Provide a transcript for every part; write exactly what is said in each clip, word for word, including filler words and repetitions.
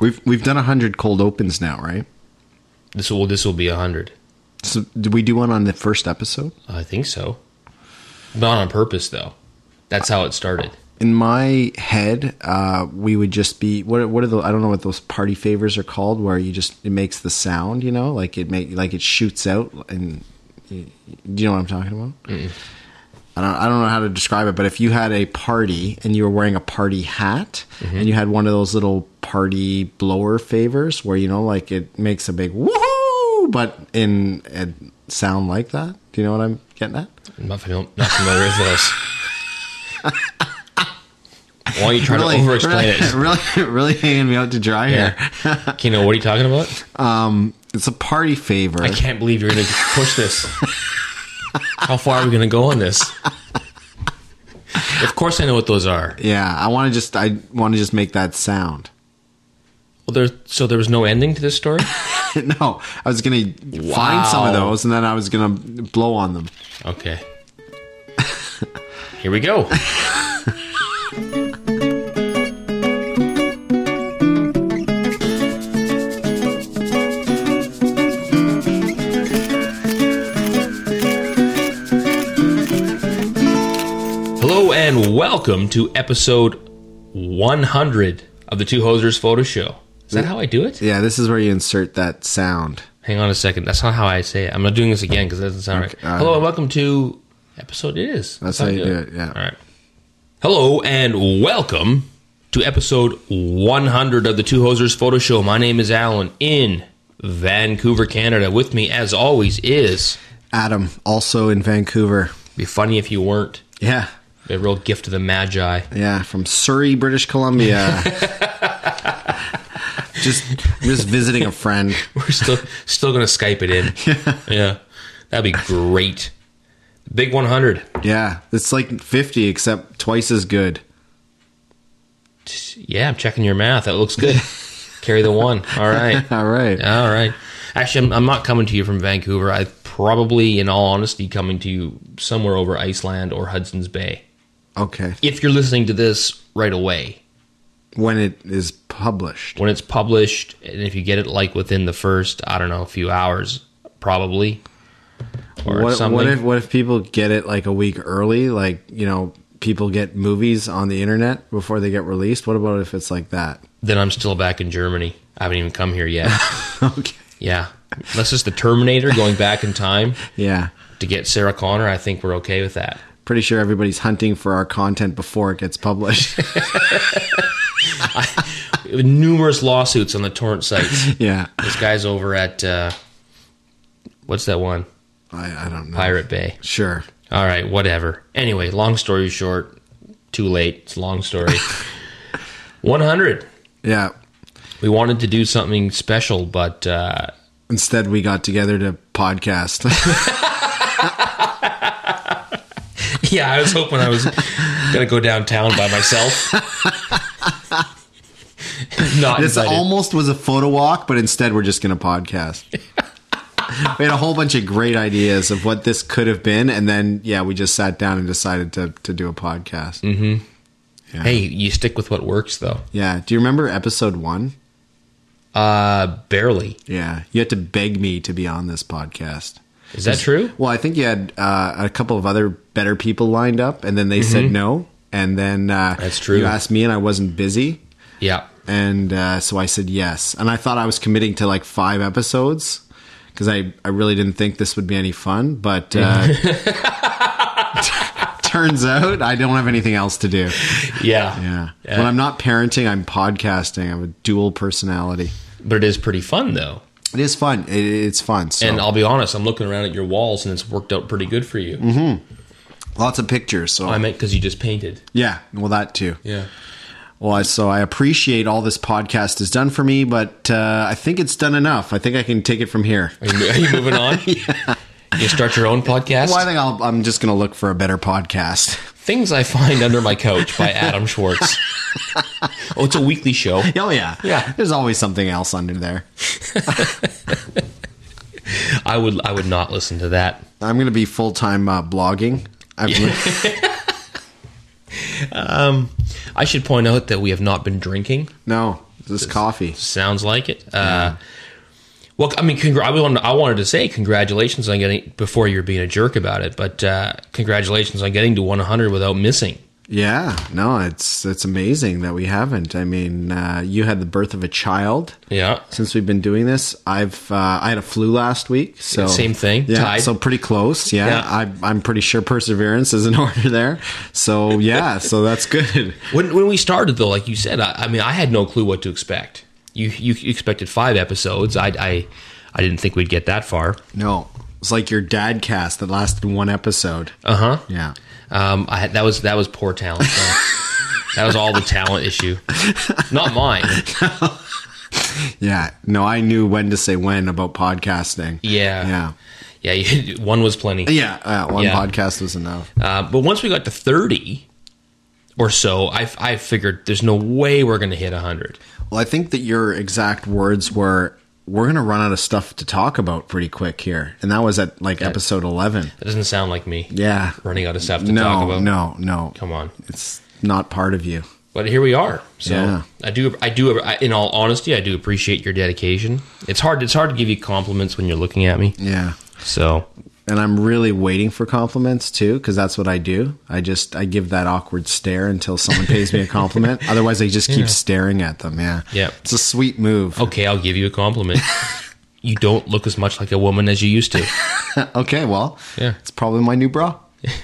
We've we've done a hundred cold opens now, right? This will this will be a hundred. So did we do one on the first episode? I think so. Not on purpose, though. That's how it started. In my head, uh, we would just be what? What are the? I don't know what those party favors are called, where you just it makes the sound, you know, like it make like it shoots out, and you, you know what I'm talking about. Mm-mm. I don't. I don't know how to describe it, but if you had a party and you were wearing a party hat, mm-hmm. and you had one of those little party blower favors, where you know, like it makes a big woohoo, but in a sound like that. Do you know what I'm getting at? I'm not, not familiar with those. Why don't you try really, to over-explain really, it? Really, really hanging me out to dry yeah. here. Kino, what are you talking about? Um, it's a party favor. I can't believe you're going to push this. How far are we going to go on this? Of course I know what those are. Yeah, I want to just I want to just make that sound. Well, there. So there was no ending to this story? No, I was going to wow. find some of those, and then I was going to blow on them. Okay. Here we go. Hello and welcome to episode one hundred of the Two Hosers Photo Show. Is that how I do it? Yeah, this is where you insert that sound. Hang on a second. That's not how I say it. I'm not doing this again because it doesn't sound okay, right. Uh, Hello and welcome to episode it is. That's, that's how, how you do it. it, yeah. All right. Hello and welcome to episode one hundred of the Two Hosers Photo Show. My name is Alan in Vancouver, Canada. With me, as always, is Adam, also in Vancouver. Be funny if you weren't. Yeah. A real gift of the Magi. Yeah, from Surrey, British Columbia. just just visiting a friend. We're still still going to Skype it in. Yeah. Yeah. That'd be great. Big one hundred. Yeah. It's like fifty, except twice as good. Yeah, I'm checking your math. That looks good. Carry the one. All right. All right. All right. Actually, I'm, I'm not coming to you from Vancouver. I probably, in all honesty, coming to you somewhere over Iceland or Hudson's Bay. Okay. If you're listening to this right away. When it is published. When it's published, and if you get it like within the first, I don't know, few hours, probably. Or what, something. What if, what if people get it like a week early? Like, you know, people get movies on the internet before they get released. What about if it's like that? Then I'm still back in Germany. I haven't even come here yet. Okay. Yeah. Unless it's the Terminator going back in time. Yeah. To get Sarah Connor, I think we're okay with that. Pretty sure everybody's hunting for our content before it gets published. I, numerous lawsuits on the torrent sites. Yeah. This guy's over at, uh, what's that one? I, I don't know. Pirate Bay. Sure. All right, whatever. Anyway, long story short, too late. It's a long story. one hundred. Yeah. We wanted to do something special, but... Uh, Instead, we got together to podcast. Yeah, I was hoping I was going to go downtown by myself. Not This invited. almost was a photo walk, but instead we're just going to podcast. We had a whole bunch of great ideas of what this could have been, and then, yeah, we just sat down and decided to, to do a podcast. Mm-hmm. Yeah. Hey, you stick with what works, though. Yeah. Do you remember episode one? Uh, barely. Yeah. You had to beg me to be on this podcast. Is that true? Well, I think you had uh, a couple of other better people lined up, and then they mm-hmm. said no. And then uh, that's true. You asked me, and I wasn't busy. Yeah. And uh, so I said yes. And I thought I was committing to like five episodes because I, I really didn't think this would be any fun. But uh, t- turns out I don't have anything else to do. Yeah. yeah. Yeah. When I'm not parenting, I'm podcasting. I have a dual personality. But it is pretty fun, though. It is fun. It, it's fun. So. And I'll be honest, I'm looking around at your walls, and it's worked out pretty good for you. Mm-hmm. Lots of pictures. So oh, I meant because you just painted. Yeah, well, that too. Yeah. Well, I, so I appreciate all this podcast has done for me, but uh, I think it's done enough. I think I can take it from here. Are you, are you moving on? Yeah. You start your own podcast? Well, I think I'll, I'm just going to look for a better podcast. Things I Find Under My Couch by Adam Schwartz. Oh, it's a weekly show. Oh, yeah. Yeah. There's always something else under there. I would I would not listen to that. I'm going to be full-time uh, blogging. um, I should point out that we have not been drinking. No. This is coffee. Sounds like it. Uh, well, I mean, congr- I wanted, I wanted to say congratulations on getting, before you're being a jerk about it, but uh, congratulations on getting to one hundred without missing. Yeah, no, it's it's amazing that we haven't. I mean, uh, you had the birth of a child. Yeah. Since we've been doing this, I've uh, I had a flu last week, so Same thing. Yeah, Tied. so pretty close. Yeah, Yeah. I, I'm pretty sure perseverance is in order there. So yeah, so that's good. When when we started, though, like you said, I, I mean, I had no clue what to expect. You you expected five episodes. I I I didn't think we'd get that far. No, it's like your dad cast that lasted one episode. Uh huh. Yeah. Um, I had, that was that was poor talent. Uh, that was all the talent issue, not mine. Yeah, no, I knew when to say when about podcasting. Yeah, Yeah. yeah. You, one was plenty. Yeah, uh, one Yeah. podcast was enough. Uh, but once we got to thirty or so, I I figured there's no way we're going to hit a hundred. Well, I think that your exact words were, we're going to run out of stuff to talk about pretty quick here. And that was at like That- episode eleven. That doesn't sound like me. Yeah. Running out of stuff to no, talk about. No, no, Come on. It's not part of you. But here we are. So Yeah. I do, I do. I, in all honesty, I do appreciate your dedication. It's hard. It's hard to give you compliments when you're looking at me. Yeah. So And I'm really waiting for compliments too, because that's what I do. I just, I give that awkward stare until someone pays me a compliment. Otherwise, I just keep Yeah. staring at them. Yeah. Yeah. It's a sweet move. okay, I'll give you a compliment. You don't look as much like a woman as you used to. Okay, well, Yeah. it's probably my new bra.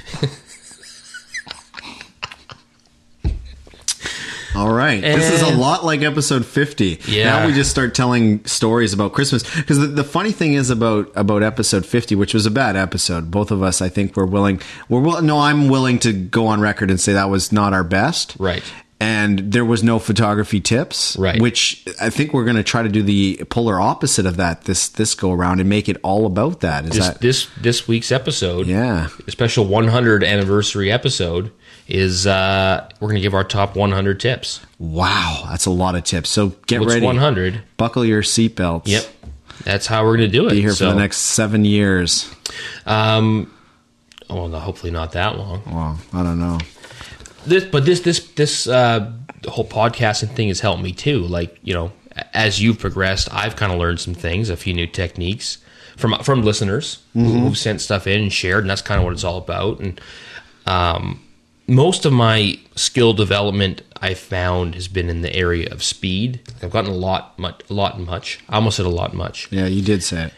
All right. This is a And- lot like episode fifty. Yeah. Now we just start telling stories about Christmas. Because the, the funny thing is about, about episode fifty, which was a bad episode. Both of us, I think, were willing. We're will, no, I'm willing to go on record and say that was not our best. Right. And there was no photography tips. Right. Which I think we're going to try to do the polar opposite of that this this go around and make it all about that. Is This that this this week's episode, Yeah. a special one hundred anniversary episode, is uh, we're going to give our top one hundred tips. Wow, that's a lot of tips. So get What's ready. one hundred? Buckle your seatbelts. Yep. That's how we're going to do it. Be here So, for the next seven years. Um, oh, no, hopefully not that long. Well, I don't know. This, but this, this, this uh, the whole podcasting thing has helped me too. Like, you know, as you've progressed, I've kind of learned some things, a few new techniques from from listeners Mm-hmm. who, who've sent stuff in and shared, and that's kind of what it's all about. And um, most of my skill development I found has been in the area of speed. I've gotten a lot, much, a lot, much. I almost said a lot, much. Yeah, you did say it.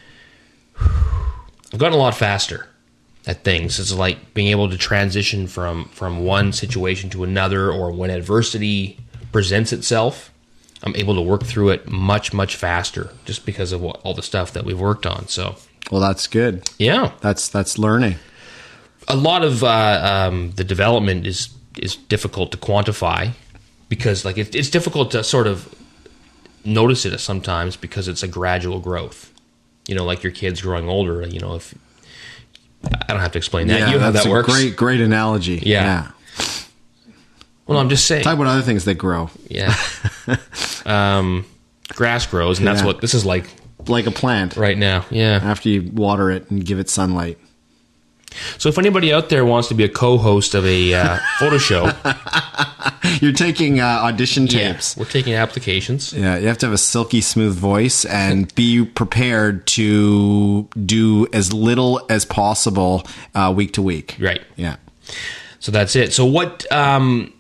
I've gotten a lot faster at things. It's like being able to transition from from one situation to another, or when adversity presents itself, I'm able to work through it much, much faster just because of what, all the stuff that we've worked on. So, Well, that's good. yeah, That's that's learning. a lot of uh, um, the development is is difficult to quantify because, like, it, it's difficult to sort of notice it sometimes because it's a gradual growth. You know, like your kids growing older. You know, if I don't have to explain that, Yeah, you know how that's that a works. great great analogy. Yeah. Well, I'm just saying. Talk about other things that grow, Yeah. um, grass grows, and that's Yeah. what this is like like a plant. right now. Yeah. After you water it and give it sunlight. So if anybody out there wants to be a co-host of a uh, photo show, You're taking uh, audition yeah, tapes. we're taking applications. Yeah, you have to have a silky smooth voice and be prepared to do as little as possible uh, week to week. Right. Yeah. So that's it. So what um,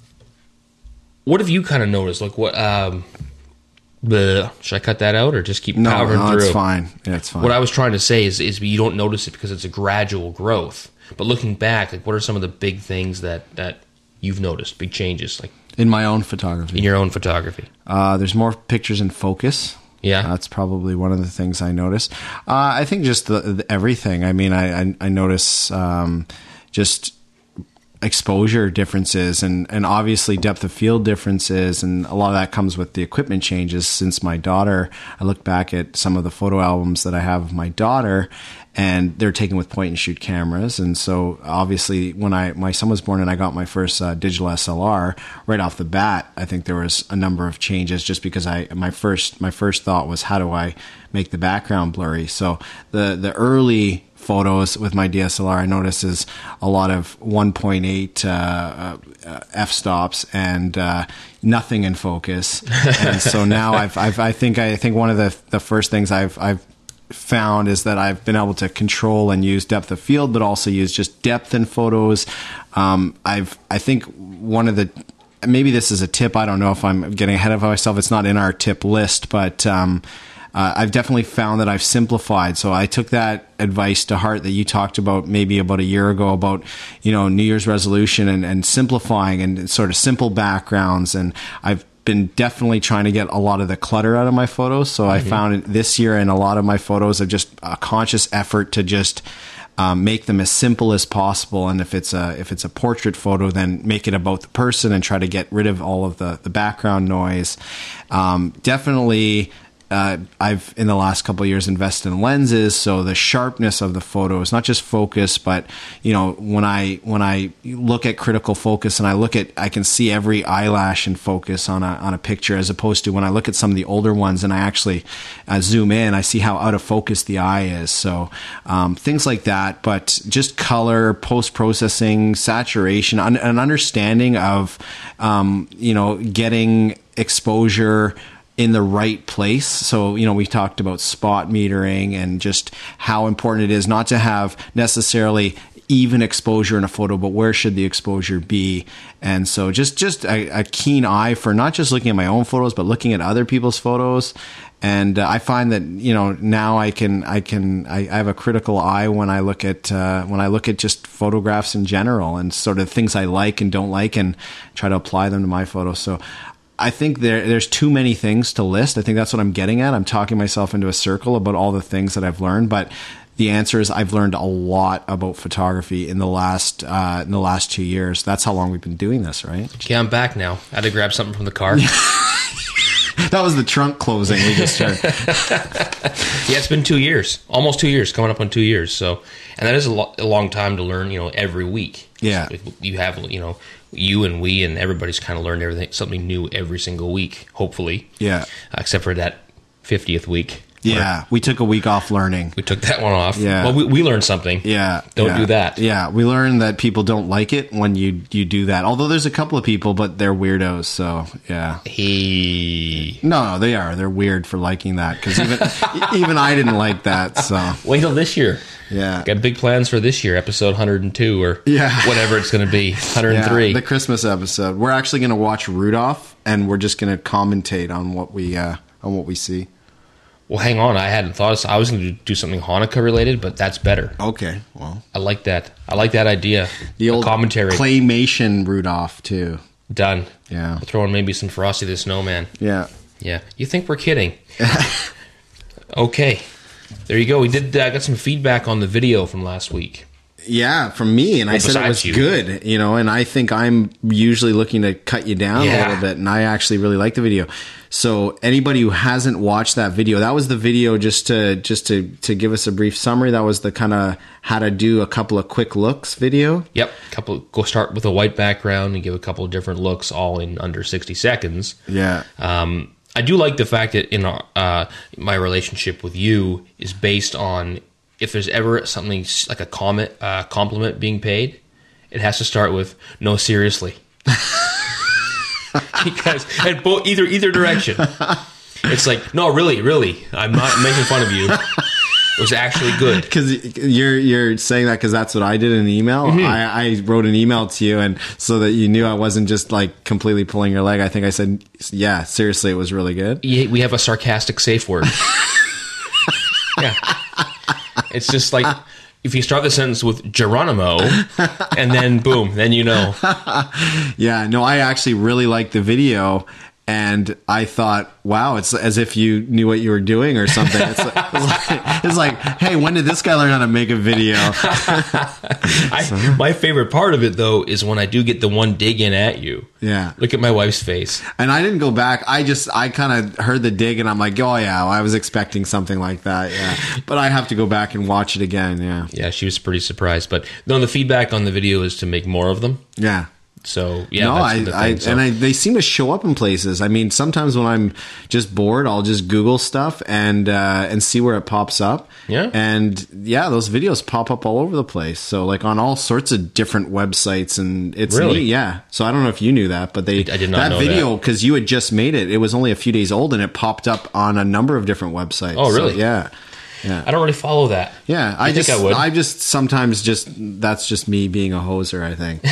what have you kind of noticed? Like what? Um, the should I cut that out or just keep No, powering no, through? it's fine. Yeah, it's fine. What I was trying to say is, is you don't notice it because it's a gradual growth. But looking back, like what are some of the big things that, that you've noticed, big changes, like in my own photography. in your own photography? Uh, there's more pictures in focus. Yeah. That's probably one of the things I notice. Uh, I think just the, the everything. I mean, I, I, I notice um, just exposure differences and, and obviously depth of field differences. And a lot of that comes with the equipment changes since my daughter. I look back at some of the photo albums that I have of my daughter and they're taken with point and shoot cameras. And so obviously when I my son was born and I got my first uh, digital S L R, right off the bat, I think there was a number of changes just because I my first my first thought was, how do I make the background blurry? So the the early photos with my D S L R, I noticed is a lot of one point eight uh, uh, f-stops and uh, nothing in focus. And so now I've, I've, I think, I think one of the, the first things I've, I've found is that I've been able to control and use depth of field, but also use just depth in photos. Um, I've, I think one of the, maybe this is a tip. I don't know if I'm getting ahead of myself. It's not in our tip list, but, um, Uh, I've definitely found that I've simplified. So I took that advice to heart that you talked about maybe about a year ago about, you know, New Year's resolution and, and simplifying and sort of simple backgrounds. And I've been definitely trying to get a lot of the clutter out of my photos. So mm-hmm. I found this year in a lot of my photos of just a conscious effort to just Um, make them as simple as possible, and if it's a if it's a portrait photo, then make it about the person and try to get rid of all of the the background noise. Um, definitely. Uh, I've in the last couple of years invested in lenses, so the sharpness of the photo is not just focus, but you know when I when I look at critical focus and I look at I can see every eyelash in focus on a on a picture, as opposed to when I look at some of the older ones and I actually uh, zoom in, I see how out of focus the eye is. So um, things like that, but just color, post processing, saturation, un- an understanding of um, you know getting exposure in the right place. So, you know, we talked about spot metering and just how important it is not to have necessarily even exposure in a photo, but where should the exposure be? And so just, just a, a keen eye for not just looking at my own photos, but looking at other people's photos. And uh, I find that, you know, now I can, I can, I, I have a critical eye when I look at, uh, when I look at just photographs in general and sort of things I like and don't like and try to apply them to my photos. So I think there there's too many things to list. I think that's what I'm getting at. I'm talking myself into a circle about all the things that I've learned, but the answer is I've learned a lot about photography in the last uh, in the last two years. That's how long we've been doing this, right? Okay, I'm back now. I had to grab something from the car. That was the trunk closing we just heard. Yeah, it's been two years, almost two years, coming up on two years. So, and that is a, lo- a long time to learn. You know, every week. Yeah, so you have you know. You and we and everybody's kind of learned everything, something new every single week, hopefully. Yeah. Uh, except for that fiftieth week. Yeah. We took a week off learning. We took that one off. Yeah. Well, we, we learned something. Yeah. Don't yeah. do that. Yeah. We learned that people don't like it when you, you do that. Although there's a couple of people, but they're weirdos. So, yeah. He. No, no, they are. They're weird for liking that. Because even, even I didn't like that. So. Wait till this year. Yeah. Got big plans for this year, episode one hundred two or yeah. whatever it's going to be, one hundred three. Yeah, the Christmas episode. We're actually going to watch Rudolph, and we're just going to commentate on what we uh, on what we see. Well, hang on. I hadn't thought of, I was going to do something Hanukkah related, but that's better. Okay, well. I like that. I like that idea. The old commentary. claymation Rudolph, too. Done. Yeah. We'll throw in maybe some Frosty the Snowman. Yeah. Yeah. You think we're kidding. Okay. There you go. We did uh, got some feedback on the video from last week. Yeah, from me, and well, I said it was you. good, you know, and I think I'm usually looking to cut you down yeah. a little bit, and I actually really like the video. So anybody who hasn't watched that video, that was the video just to just to, to give us a brief summary. That was the kind of how to do a couple of quick looks video. Yep, couple go start with a white background and give a couple of different looks all in under sixty seconds. Yeah. Um, I do like the fact that in our, uh, my relationship with you is based on if there's ever something like a comment, uh, compliment being paid, it has to start with "no, seriously," because and both either either direction, it's like "no, really, really, I'm not making fun of you." It was actually good. Because you're you're saying that because that's what I did in an email. Mm-hmm. I, I wrote an email to you, and so that you knew I wasn't just like completely pulling your leg. I think I said, "Yeah, seriously, it was really good." Yeah, we have a sarcastic safe word. Yeah, it's just like if you start the sentence with Geronimo, and then boom, then you know. Yeah, no, I actually really liked the video. And I thought, wow, it's as if you knew what you were doing or something. It's like, it's like, it's like hey, when did this guy learn how to make a video? I, my favorite part of it, though, is when I do get the one dig in at you. Yeah. Look at my wife's face. And I didn't go back. I just, I kind of heard the dig and I'm like, oh, yeah, I was expecting something like that. Yeah. But I have to go back and watch it again. Yeah. Yeah, she was pretty surprised. But no, the feedback on the video is to make more of them. Yeah. So yeah, no, that's I, the thing, I so. and I, they seem to show up in places. I mean, sometimes when I'm just bored, I'll just Google stuff and uh, and see where it pops up. Yeah, and yeah, those videos pop up all over the place. So like on all sorts of different websites, and it's really neat. Yeah. So I don't know if you knew that, but they I did not that know video because you had just made it. It was only a few days old, and it popped up on a number of different websites. Oh, really? So, yeah. Yeah. I don't really follow that. Yeah, I you just, think I would. I just sometimes just that's just me being a hoser, I think.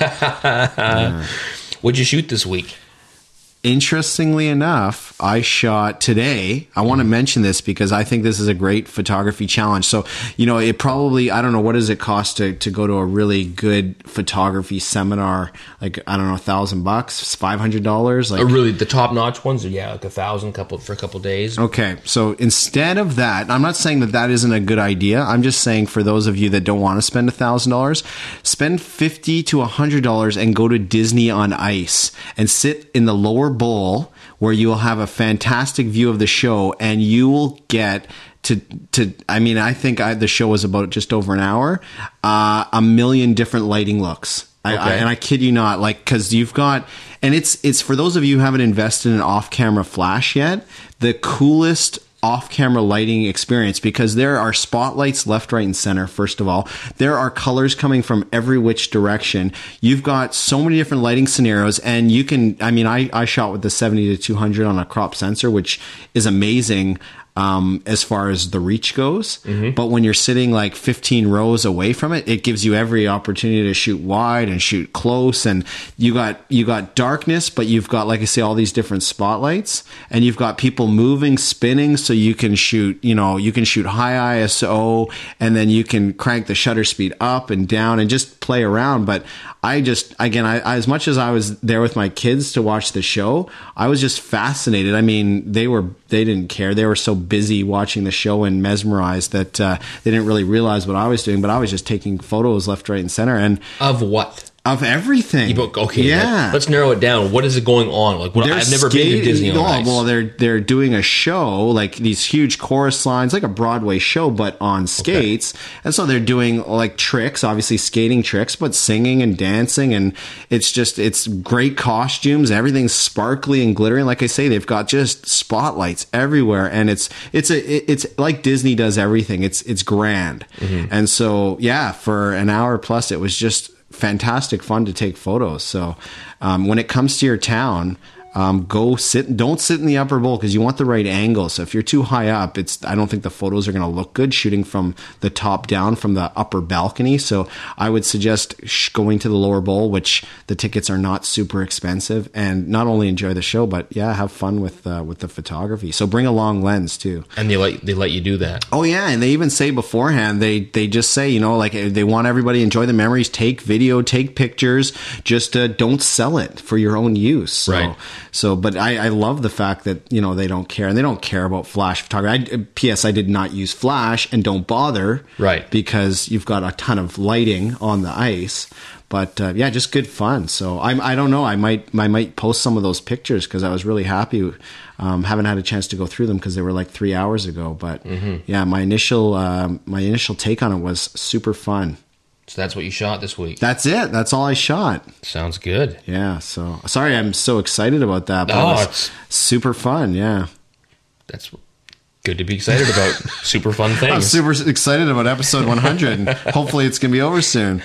Yeah. Yeah. What'd you shoot this week? Interestingly enough, I shot today. I want to mention this because I think this is a great photography challenge. So, you know, it probably, I don't know, what does it cost to, to go to a really good photography seminar? Like, I don't know, a thousand bucks, five hundred dollars? Like, Oh, really, the top notch ones are, yeah, like a thousand couple for a couple days. Okay, so instead of that, I'm not saying that that isn't a good idea. I'm just saying for those of you that don't want to spend one thousand dollars, spend fifty to one hundred dollars and go to Disney on Ice and sit in the lower bowl where you will have a fantastic view of the show, and you will get to, to I mean, I think I, the show was about just over an hour, uh, a million different lighting looks. I, Okay. I, and I kid you not, like, because you've got, and it's it's for those of you who haven't invested in an off-camera flash yet, the coolest off-camera lighting experience, because there are spotlights left, right, and center. First of all, there are colors coming from every which direction. You've got so many different lighting scenarios, and you can, I mean, I, I shot with the seventy to two hundred on a crop sensor, which is amazing. Um, as far as the reach goes, mm-hmm. But when you're sitting like fifteen rows away from it, it gives you every opportunity to shoot wide and shoot close. And you got you got darkness, but you've got, like I say, all these different spotlights, and you've got people moving, spinning, so you can shoot. You know, you can shoot high I S O, and then you can crank the shutter speed up and down and just play around. But I just, again, I, I as much as I was there with my kids to watch the show, I was just fascinated. I mean, they were they didn't care. They were so busy watching the show and mesmerized that uh, they didn't really realize what I was doing. But I was just taking photos left, right, and center, and Of what? of everything. You book, okay, yeah. let, let's narrow it down. What is it going on? Like, what, They're I've never been to skating- Disney on oh, Ice. Well, they're they're doing a show, like these huge chorus lines, like a Broadway show, but on skates. Okay. And so they're doing like tricks, obviously skating tricks, but singing and dancing, and it's just it's great costumes. Everything's sparkly and glittering. Like I say, they've got just spotlights everywhere, and it's it's a it's like Disney does everything. It's it's grand, mm-hmm. And so yeah, for an hour plus, it was just fantastic fun to take photos. So um, when it comes to your town, um, go sit, don't sit in the upper bowl because you want the right angle. So if you're too high up, it's, I don't think the photos are going to look good shooting from the top down from the upper balcony. So I would suggest sh- going to the lower bowl, which the tickets are not super expensive, and not only enjoy the show, but yeah, have fun with, uh, with the photography. So bring a long lens too. And they let, they let you do that. Oh yeah, and they even say beforehand, they they just say, you know, like they want everybody to enjoy the memories, take video, take pictures, just uh, don't sell it for your own use. So, right. So, but I, I love the fact that, you know, they don't care, and they don't care about flash photography. I, P S I did not use flash, and don't bother. Right. Because you've got a ton of lighting on the ice. But uh, yeah, just good fun. So I I don't know. I might I might post some of those pictures because I was really happy. Um, haven't had a chance to go through them because they were like three hours ago. But mm-hmm. yeah, my initial um, my initial take on it was super fun. So that's what you shot this week. That's it. That's all I shot. Sounds good. Yeah. So sorry, I'm so excited about that. But Oh, it was it's super fun. Yeah. That's good to be excited about. Super fun things. I'm super excited about episode one hundred. And hopefully it's going to be over soon.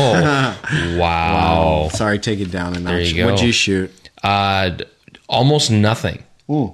Oh, wow. Um, sorry, take it down a notch. There you go. What'd you shoot? Uh, d- almost nothing. Ooh.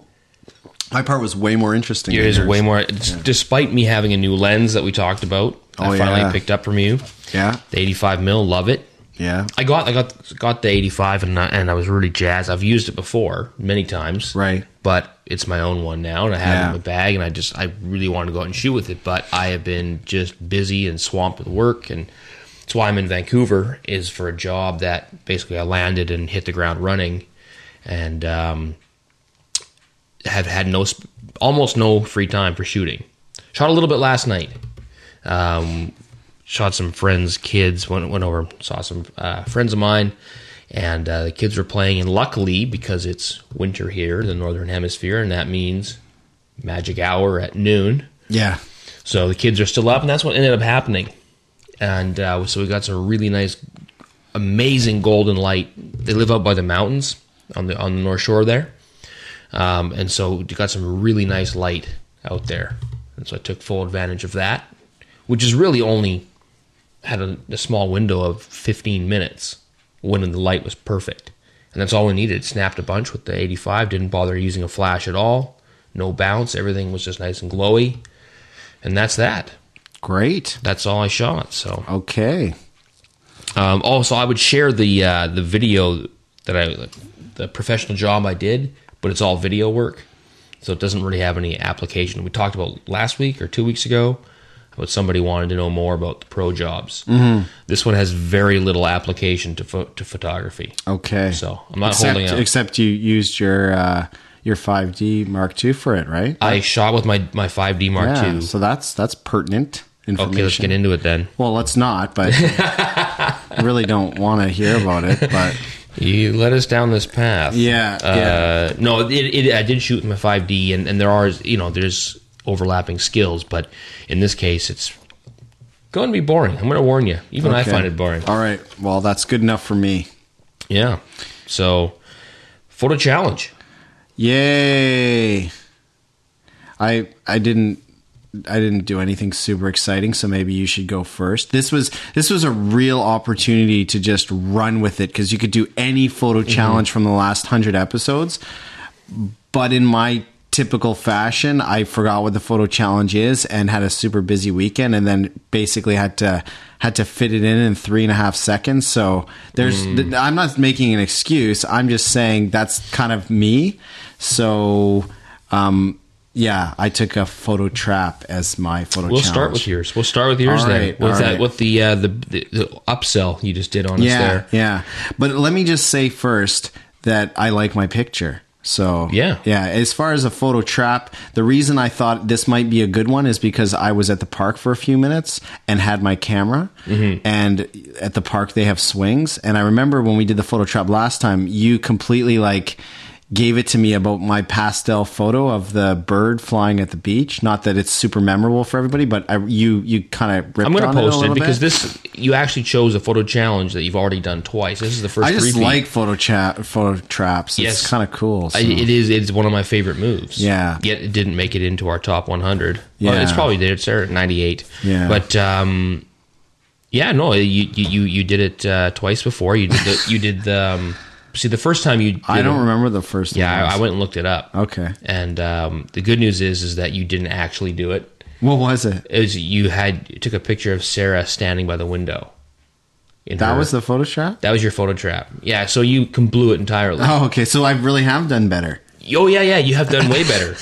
My part was way more interesting. Yours than is way more. Yeah. Despite me having a new lens that we talked about, oh, I finally yeah. picked up from you. Yeah. The eighty-five mil, love it. Yeah. I got I got got the eighty-five and I, and I was really jazzed. I've used it before many times, Right. But it's my own one now, and I have Yeah. it in my bag, and I just I really want to go out and shoot with it. But I have been just busy and swamped with work, and that's why I'm in Vancouver, is for a job that basically I landed and hit the ground running, and um, have had no, sp- almost no free time for shooting. Shot a little bit last night. Um, shot some friends' kids. Went went over, saw some uh, friends of mine, and uh, the kids were playing. And luckily, because it's winter here in the northern hemisphere, and that means magic hour at noon. Yeah. So the kids are still up, and that's what ended up happening. And uh, so we got some really nice, amazing golden light. They live out by the mountains on the on the North Shore there, um, and so we got some really nice light out there. And so I took full advantage of that, which is really only had a, a small window of fifteen minutes when the light was perfect, and that's all we needed. It snapped a bunch with the eighty-five. Didn't bother using a flash at all. No bounce. Everything was just nice and glowy. And that's that. Great. That's all I shot. So okay. Um, also, I would share the uh, the video that I, the professional job I did, but it's all video work, so it doesn't really have any application. We talked about last week or two weeks ago about somebody wanted to know more about the pro jobs. Mm-hmm. This one has very little application to pho- to photography. Okay. So I'm not except, holding out. Except you used your uh, your five D Mark two for it, right? I shot with my, my five D Mark yeah, two. So that's that's pertinent information. Okay, let's get into it then. Well, let's not, but I really don't want to hear about it. But you led us down this path. Yeah, uh, yeah. No, it, it, I did shoot with my five D, and, and there are, you know, there's overlapping skills, but in this case, it's going to be boring. I'm going to warn you. Even I Okay. find it boring. All right. Well, that's good enough for me. Yeah. So, photo challenge. Yay! I I didn't I didn't do anything super exciting, so maybe you should go first. This was this was a real opportunity to just run with it because you could do any photo challenge mm-hmm. from the last hundred episodes. But in my typical fashion, I forgot what the photo challenge is and had a super busy weekend, and then basically had to had to fit it in in three and a half seconds. So there's, mm. th- I'm not making an excuse. I'm just saying that's kind of me. So, um, yeah, I took a photo trap as my photo we'll challenge. We'll start with yours. We'll start with yours all then. Right, with that, right. with the, uh, the the the upsell you just did on yeah, us there. Yeah, but let me just say first that I like my picture. So yeah, yeah. As far as a photo trap, the reason I thought this might be a good one is because I was at the park for a few minutes and had my camera. Mm-hmm. And at the park they have swings. And I remember when we did the photo trap last time, you completely like gave it to me about my pastel photo of the bird flying at the beach. Not that it's super memorable for everybody, but I, you you kind of ripped I'm going on to post it, a it because bit. this you actually chose a photo challenge that you've already done twice. This is the first. I just repeat. like photo chat photo traps. It's Yes. kind of cool. So. I, it is. It's one of my favorite moves. Yeah. Yet it didn't make it into our top one hundred. Yeah. Well, it's probably did. It's there at ninety-eight. Yeah. But um, yeah, no, you you you, you did it uh, twice before. You did the you did the. Um, See, the first time you did I don't it, remember the first Yeah, one. I, I went and looked it up. Okay. And um, the good news is is that you didn't actually do it. What was it? It was you had you took a picture of Sarah standing by the window. in That her- was the photo trap? That was your photo trap. Yeah, so you can blew it entirely. Oh, okay. So I really have done better. Oh yeah, yeah, you have done way better.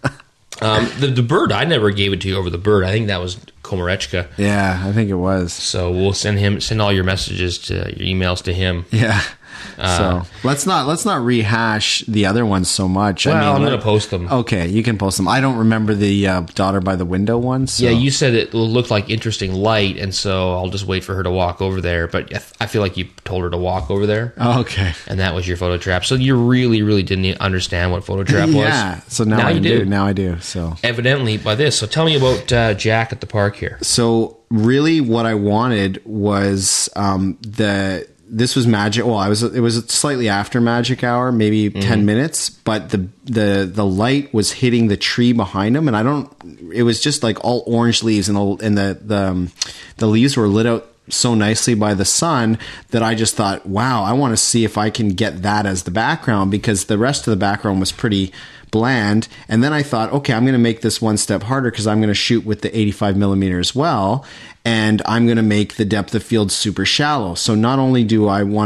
um, the the bird, I never gave it to you over the bird. I think that was Komarechka. Yeah, I think it was. So we'll send him send all your messages to your emails to him. Yeah. Uh, so let's not let's not rehash the other ones so much. Well, I mean, I'm let- going to post them. Okay, you can post them. I don't remember the uh, daughter by the window one. So. Yeah, you said it looked like interesting light, and so I'll just wait for her to walk over there. But I th- I feel like you told her to walk over there, Oh, okay. and that was your photo trap. So you really, really didn't understand what photo trap was. Yeah. So now, Now I you do. do. Now I do. So. Evidently by this. So tell me about uh, Jack at the park here. So really, what I wanted was um, the. This was magic. Well, I was. It was slightly after magic hour, maybe Mm-hmm. ten minutes. But the the the light was hitting the tree behind him, and I don't. It was just like all orange leaves, and the and the the, um, the leaves were lit out so nicely by the sun that I just thought, wow, I want to see if I can get that as the background, because the rest of the background was pretty bland. And then I thought, okay, I'm going to make this one step harder because I'm going to shoot with the eighty-five millimeter as well. And I'm going to make the depth of field super shallow. So not only do I want to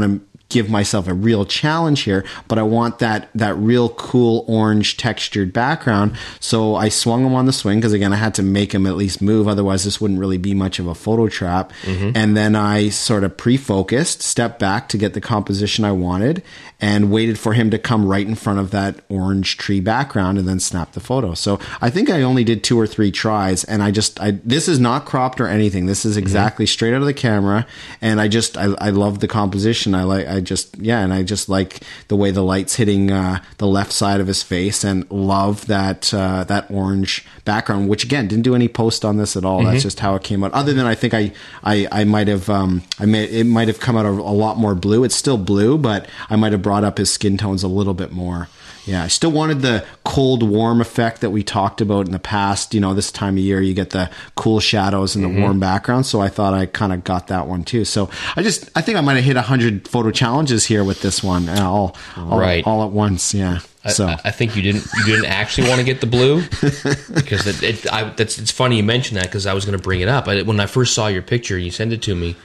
give myself a real challenge here, but I want that that real cool orange textured background. So I swung him on the swing because, again, I had to make him at least move. Otherwise, this wouldn't really be much of a photo trap. Mm-hmm. And then I sort of pre-focused, stepped back to get the composition I wanted, and waited for him to come right in front of that orange tree background and then snap the photo. So I think I only did two or three tries, and I just, I this is not cropped or anything. This is exactly mm-hmm. straight out of the camera, and I just, I, I love the composition. I like, I just, yeah, and I just like the way the light's hitting uh, the left side of his face, and love that uh, that orange background. Which again, didn't do any post on this at all. Mm-hmm. That's just how it came out. Other than I think I, I, I might have, um, I may, it might have come out a, a lot more blue. It's still blue, but I might have brought up his skin tones a little bit more. Yeah, I still wanted the cold warm effect that we talked about in the past. You know, this time of year you get the cool shadows and the mm-hmm. warm background. So I thought I kind of got that one too. So I just, I think I might have hit a hundred photo challenges here with this one, uh, all, all, right. all at once. Yeah. I, so I think you didn't, you didn't actually want to get the blue because it, it I, that's, it's funny you mentioned that because I was going to bring it up. I, when I first saw your picture, you sent it to me.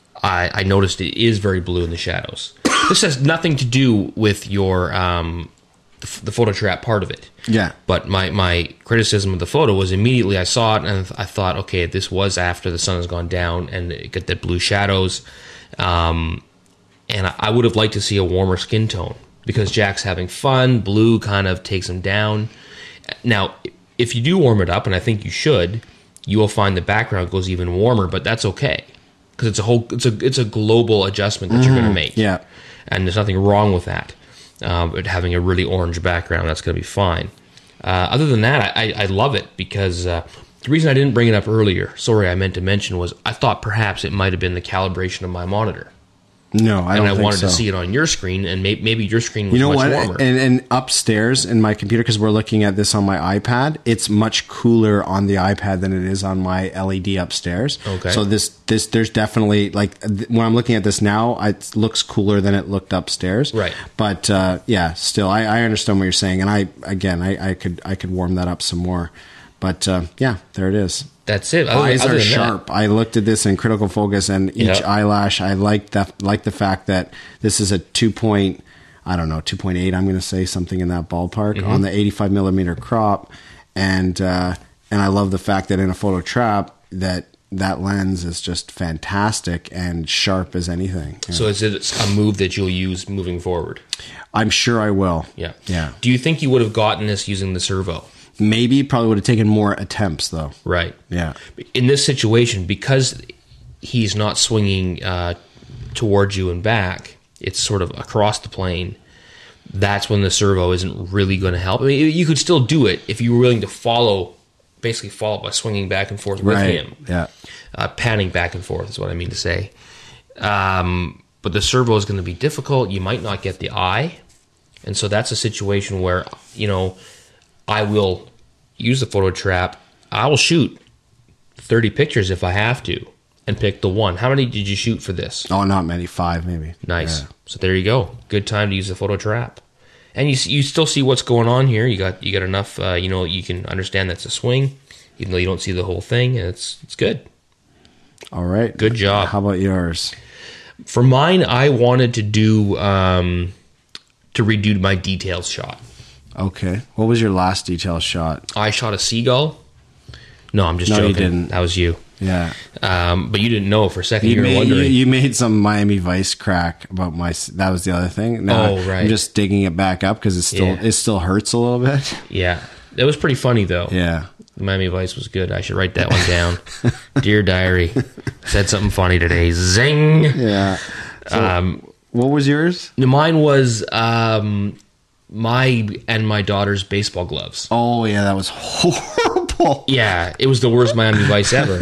I, I noticed it is very blue in the shadows. This has nothing to do with your, um, the, the photo trap part of it. Yeah. But my, my criticism of the photo was immediately I saw it and I thought, okay, this was after the sun has gone down and it got that blue shadows. Um, and I, I would have liked to see a warmer skin tone because Jack's having fun. Blue kind of takes him down. Now, if you do warm it up, and I think you should, you will find the background goes even warmer, but that's okay. Because it's a whole, it's a, it's a global adjustment that mm-hmm. you're going to make. Yeah. And there's nothing wrong with that. Um, but having a really orange background, that's going to be fine. Uh, other than that, I, I love it because uh, the reason I didn't bring it up earlier, sorry, I meant to mention, was I thought perhaps it might have been the calibration of my monitor. No, I don't and I think wanted so. to see it on your screen, and may, maybe your screen was you know much what? warmer. And, and upstairs in my computer, because we're looking at this on my iPad, it's much cooler on the iPad than it is on my L E D upstairs. Okay. So this, this, there's definitely like th- when I'm looking at this now, it looks cooler than it looked upstairs. Right. But uh, yeah, still, I, I understand what you're saying, and I again, I, I could, I could warm that up some more. But uh, yeah, there it is. That's it. Other, Eyes other are than sharp. That. I looked at this in critical focus, and each Yep. eyelash. I like that. Like the fact that this is a two point. I don't know, two point eight. I'm going to say something in that ballpark mm-hmm. on the eighty-five millimeter crop, and uh, and I love the fact that in a photo trap that that lens is just fantastic and sharp as anything. Yeah. So is it a move that you'll use moving forward? I'm sure I will. Yeah. Yeah. Do you think you would have gotten this using the servo? Maybe, probably would have taken more attempts, though. Right. Yeah. In this situation, because he's not swinging uh, towards you and back, it's sort of across the plane, that's when the servo isn't really going to help. I mean, you could still do it if you were willing to follow, basically follow by swinging back and forth with right. him. Yeah. Uh, panning back and forth is what I mean to say. Um, but the servo is going to be difficult. You might not get the eye. And so that's a situation where, you know, I will use the photo trap. I will shoot thirty pictures if I have to and pick the one. How many did you shoot for this? Oh, not many. Five, maybe. Nice. Yeah. So there you go. Good time to use the photo trap. And you you still see what's going on here. You got you got enough, uh, you know, you can understand that's a swing, even though you don't see the whole thing, and it's it's good. All right. Good job. How about yours? For mine, I wanted to do, um, to redo my details shot. Okay. What was your last detail shot? I shot a seagull. No, I'm just no, joking. You didn't. That was you. Yeah. Um, but you didn't know for a second. You, You, were made, wondering. you, you made some Miami Vice crack about my. That was the other thing. Now, Oh, right. I'm just digging it back up because it still Yeah. it still hurts a little bit. Yeah. It was pretty funny, though. Yeah. Miami Vice was good. I should write that one down. Dear Diary, said something funny today. Zing. Yeah. So, Um, what was yours? mine was um, my and my daughter's baseball gloves. Oh yeah, that was horrible. Yeah, it was the worst Miami Vice ever.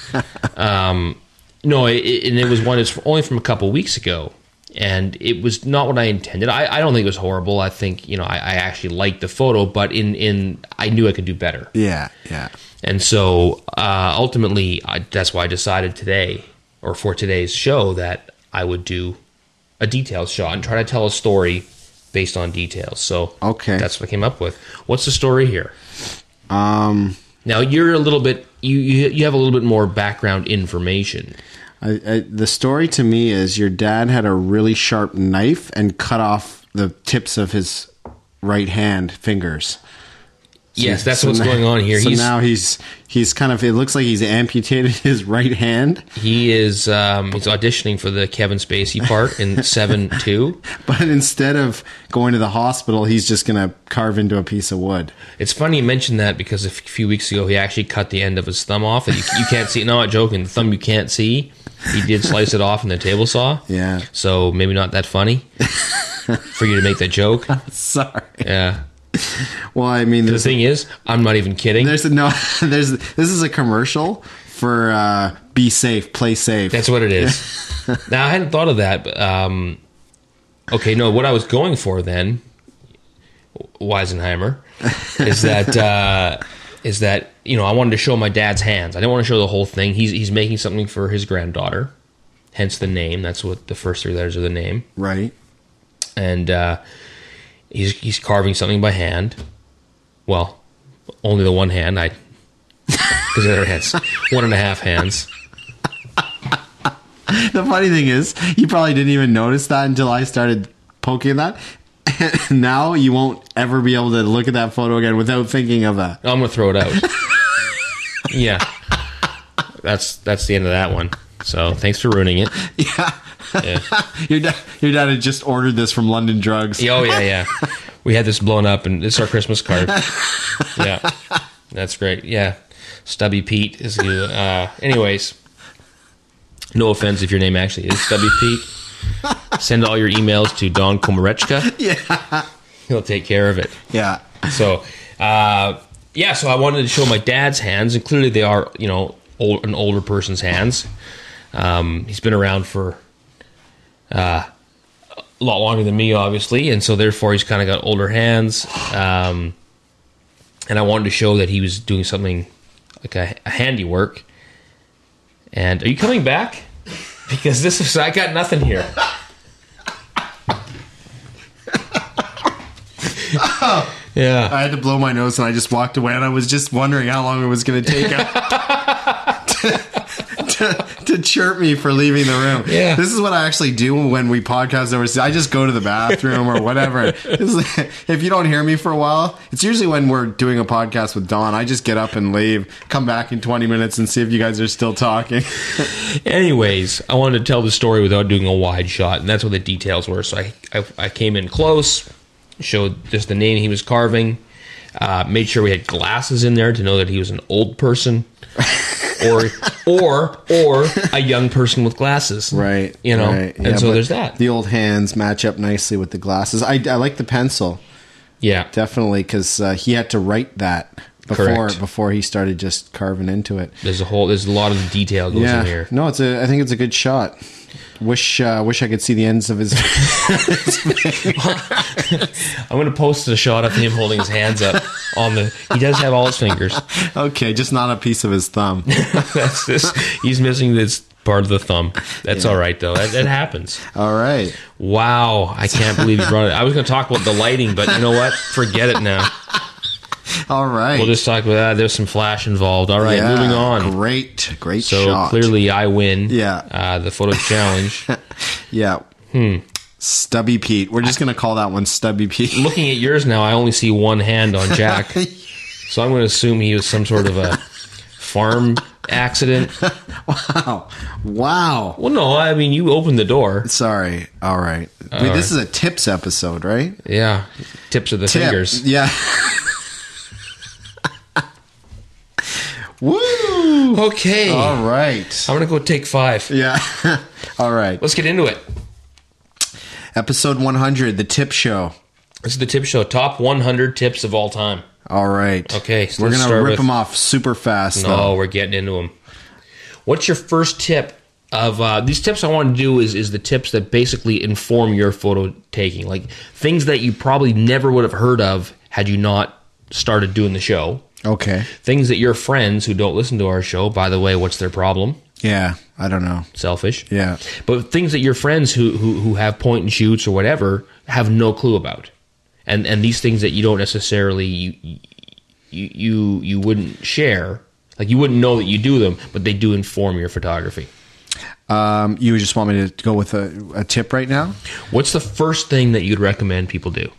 um, no, it, it, and it was one that's only from a couple weeks ago, and it was not what I intended. I, I don't think it was horrible. I think you know I, I actually liked the photo, but in, in I knew I could do better. Yeah, yeah. And so uh, ultimately, I, that's why I decided today, or for today's show, that I would do a detailed shot and try to tell a story based on details. So Okay. that's what I came up with. What's the story here? Um. Now you're a little bit you you, you have a little bit more background information. I, I, the story to me is your dad had a really sharp knife and cut off the tips of his right hand fingers. So, yes, that's so what's now, going on here. So he's, now he's he's kind of. It looks like he's amputated his right hand. He is um, he's auditioning for the Kevin Spacey part in Seven Two. But instead of going to the hospital, he's just going to carve into a piece of wood. It's funny you mentioned that because a few weeks ago he actually cut the end of his thumb off. And you, you can't see. No, I'm not joking. The thumb you can't see. He did slice it off in the table saw. Yeah. So maybe not that funny for you to make that joke. Sorry. Yeah. Well, I mean, The thing is, I'm not even kidding. There's a, no. There's this is a commercial for uh, be safe, play safe. That's what it is. Now, I hadn't thought of that. But, um, okay, no, what I was going for then, Weisenheimer, is that uh, is that you know I wanted to show my dad's hands. I didn't want to show the whole thing. He's he's making something for his granddaughter, hence the name. That's what the first three letters of the name. Right. And uh, he's he's carving something by hand. Well, only the one hand. I because the other hands, one and a half hands. The funny thing is, you probably didn't even notice that until I started poking that. Now you won't ever be able to look at that photo again without thinking of that. I'm gonna throw it out. Yeah, that's that's the end of that one. So thanks for ruining it. Yeah, Yeah. your dad, your dad had just ordered this from London Drugs. Oh yeah, yeah. We had this blown up, and it's our Christmas card. Yeah, that's great. Yeah, Stubby Pete is you. Uh, anyways, no offense if your name actually is Stubby Pete. Send all your emails to Don Komarechka. Yeah, He'll take care of it. yeah. So, uh, yeah, so I wanted to show my dad's hands, and clearly they are, you know, old, an older person's hands. Um, he's been around for uh, a lot longer than me, obviously, and so therefore he's kind of got older hands. Um, and I wanted to show that he was doing something like a, a handiwork. And are you coming back? Because this is, I got nothing here. Oh, yeah. I had to blow my nose and I just walked away, and I was just wondering how long it was going to take to, to, to chirp me for leaving the room. Yeah. This is what I actually do when we podcast overseas. I just go to the bathroom or whatever. It's like, if you don't hear me for a while, it's usually when we're doing a podcast with Don. I just get up and leave, come back in twenty minutes and see if you guys are still talking. Anyways, I wanted to tell the story without doing a wide shot, and that's what the details were. So I, I, I came in close, showed just the name he was carving, uh, made sure we had glasses in there to know that he was an old person, or or or a young person with glasses. Right. You know, right. and Yeah, so but there's that. The old hands match up nicely with the glasses. I, I like the pencil. Yeah. Definitely, because uh, he had to write that before Correct. before he started just carving into it. There's a whole, there's a lot of detail goes Yeah, in here. no, it's a. I think it's a good shot. Wish uh, wish I could see the ends of his. I'm going to post a shot of him holding his hands up on the, he does have all his fingers. Okay, just not a piece of his thumb. That's this. He's missing this part of the thumb. That's Yeah. all right, though. That, that happens. All right. Wow, I can't believe you brought it. I was going to talk about the lighting, but you know what? Forget it now. All right. We'll just talk about that. There's some flash involved. All right, Yeah, moving on. Great, great So shot. clearly I win. Yeah. Uh, the photo challenge. Yeah. Hmm. Stubby Pete. We're just gonna call that one Stubby Pete. Looking at yours now, I only see one hand on Jack. So I'm going to assume he was some sort of a farm accident. Wow. Wow. Well, no, I mean, you opened the door. Sorry. All right. All Wait, right. this is a tips episode, right? Yeah. Tips of the Tip. fingers. Yeah. Woo! Okay. All right. I'm going to go take five. Yeah. All right. Let's get into it. Episode one hundred, the tip show. This is the tip show. Top one hundred tips of all time. All right. Okay, so We're let's going to start rip with- them off super fast, No, though. we're getting into them. What's your first tip of uh, these tips I want to do is is the tips that basically inform your photo taking, like things that you probably never would have heard of had you not started doing the show. Okay. Things that your friends who don't listen to our show, by the way, what's their problem? Yeah. I don't know. Selfish. Yeah. But things that your friends who, who who have point and shoots or whatever have no clue about, and and these things that you don't necessarily you you you, you wouldn't share, like you wouldn't know that you do them, but they do inform your photography. Um, you just want me to go with a, a tip right now? What's the first thing that you'd recommend people do?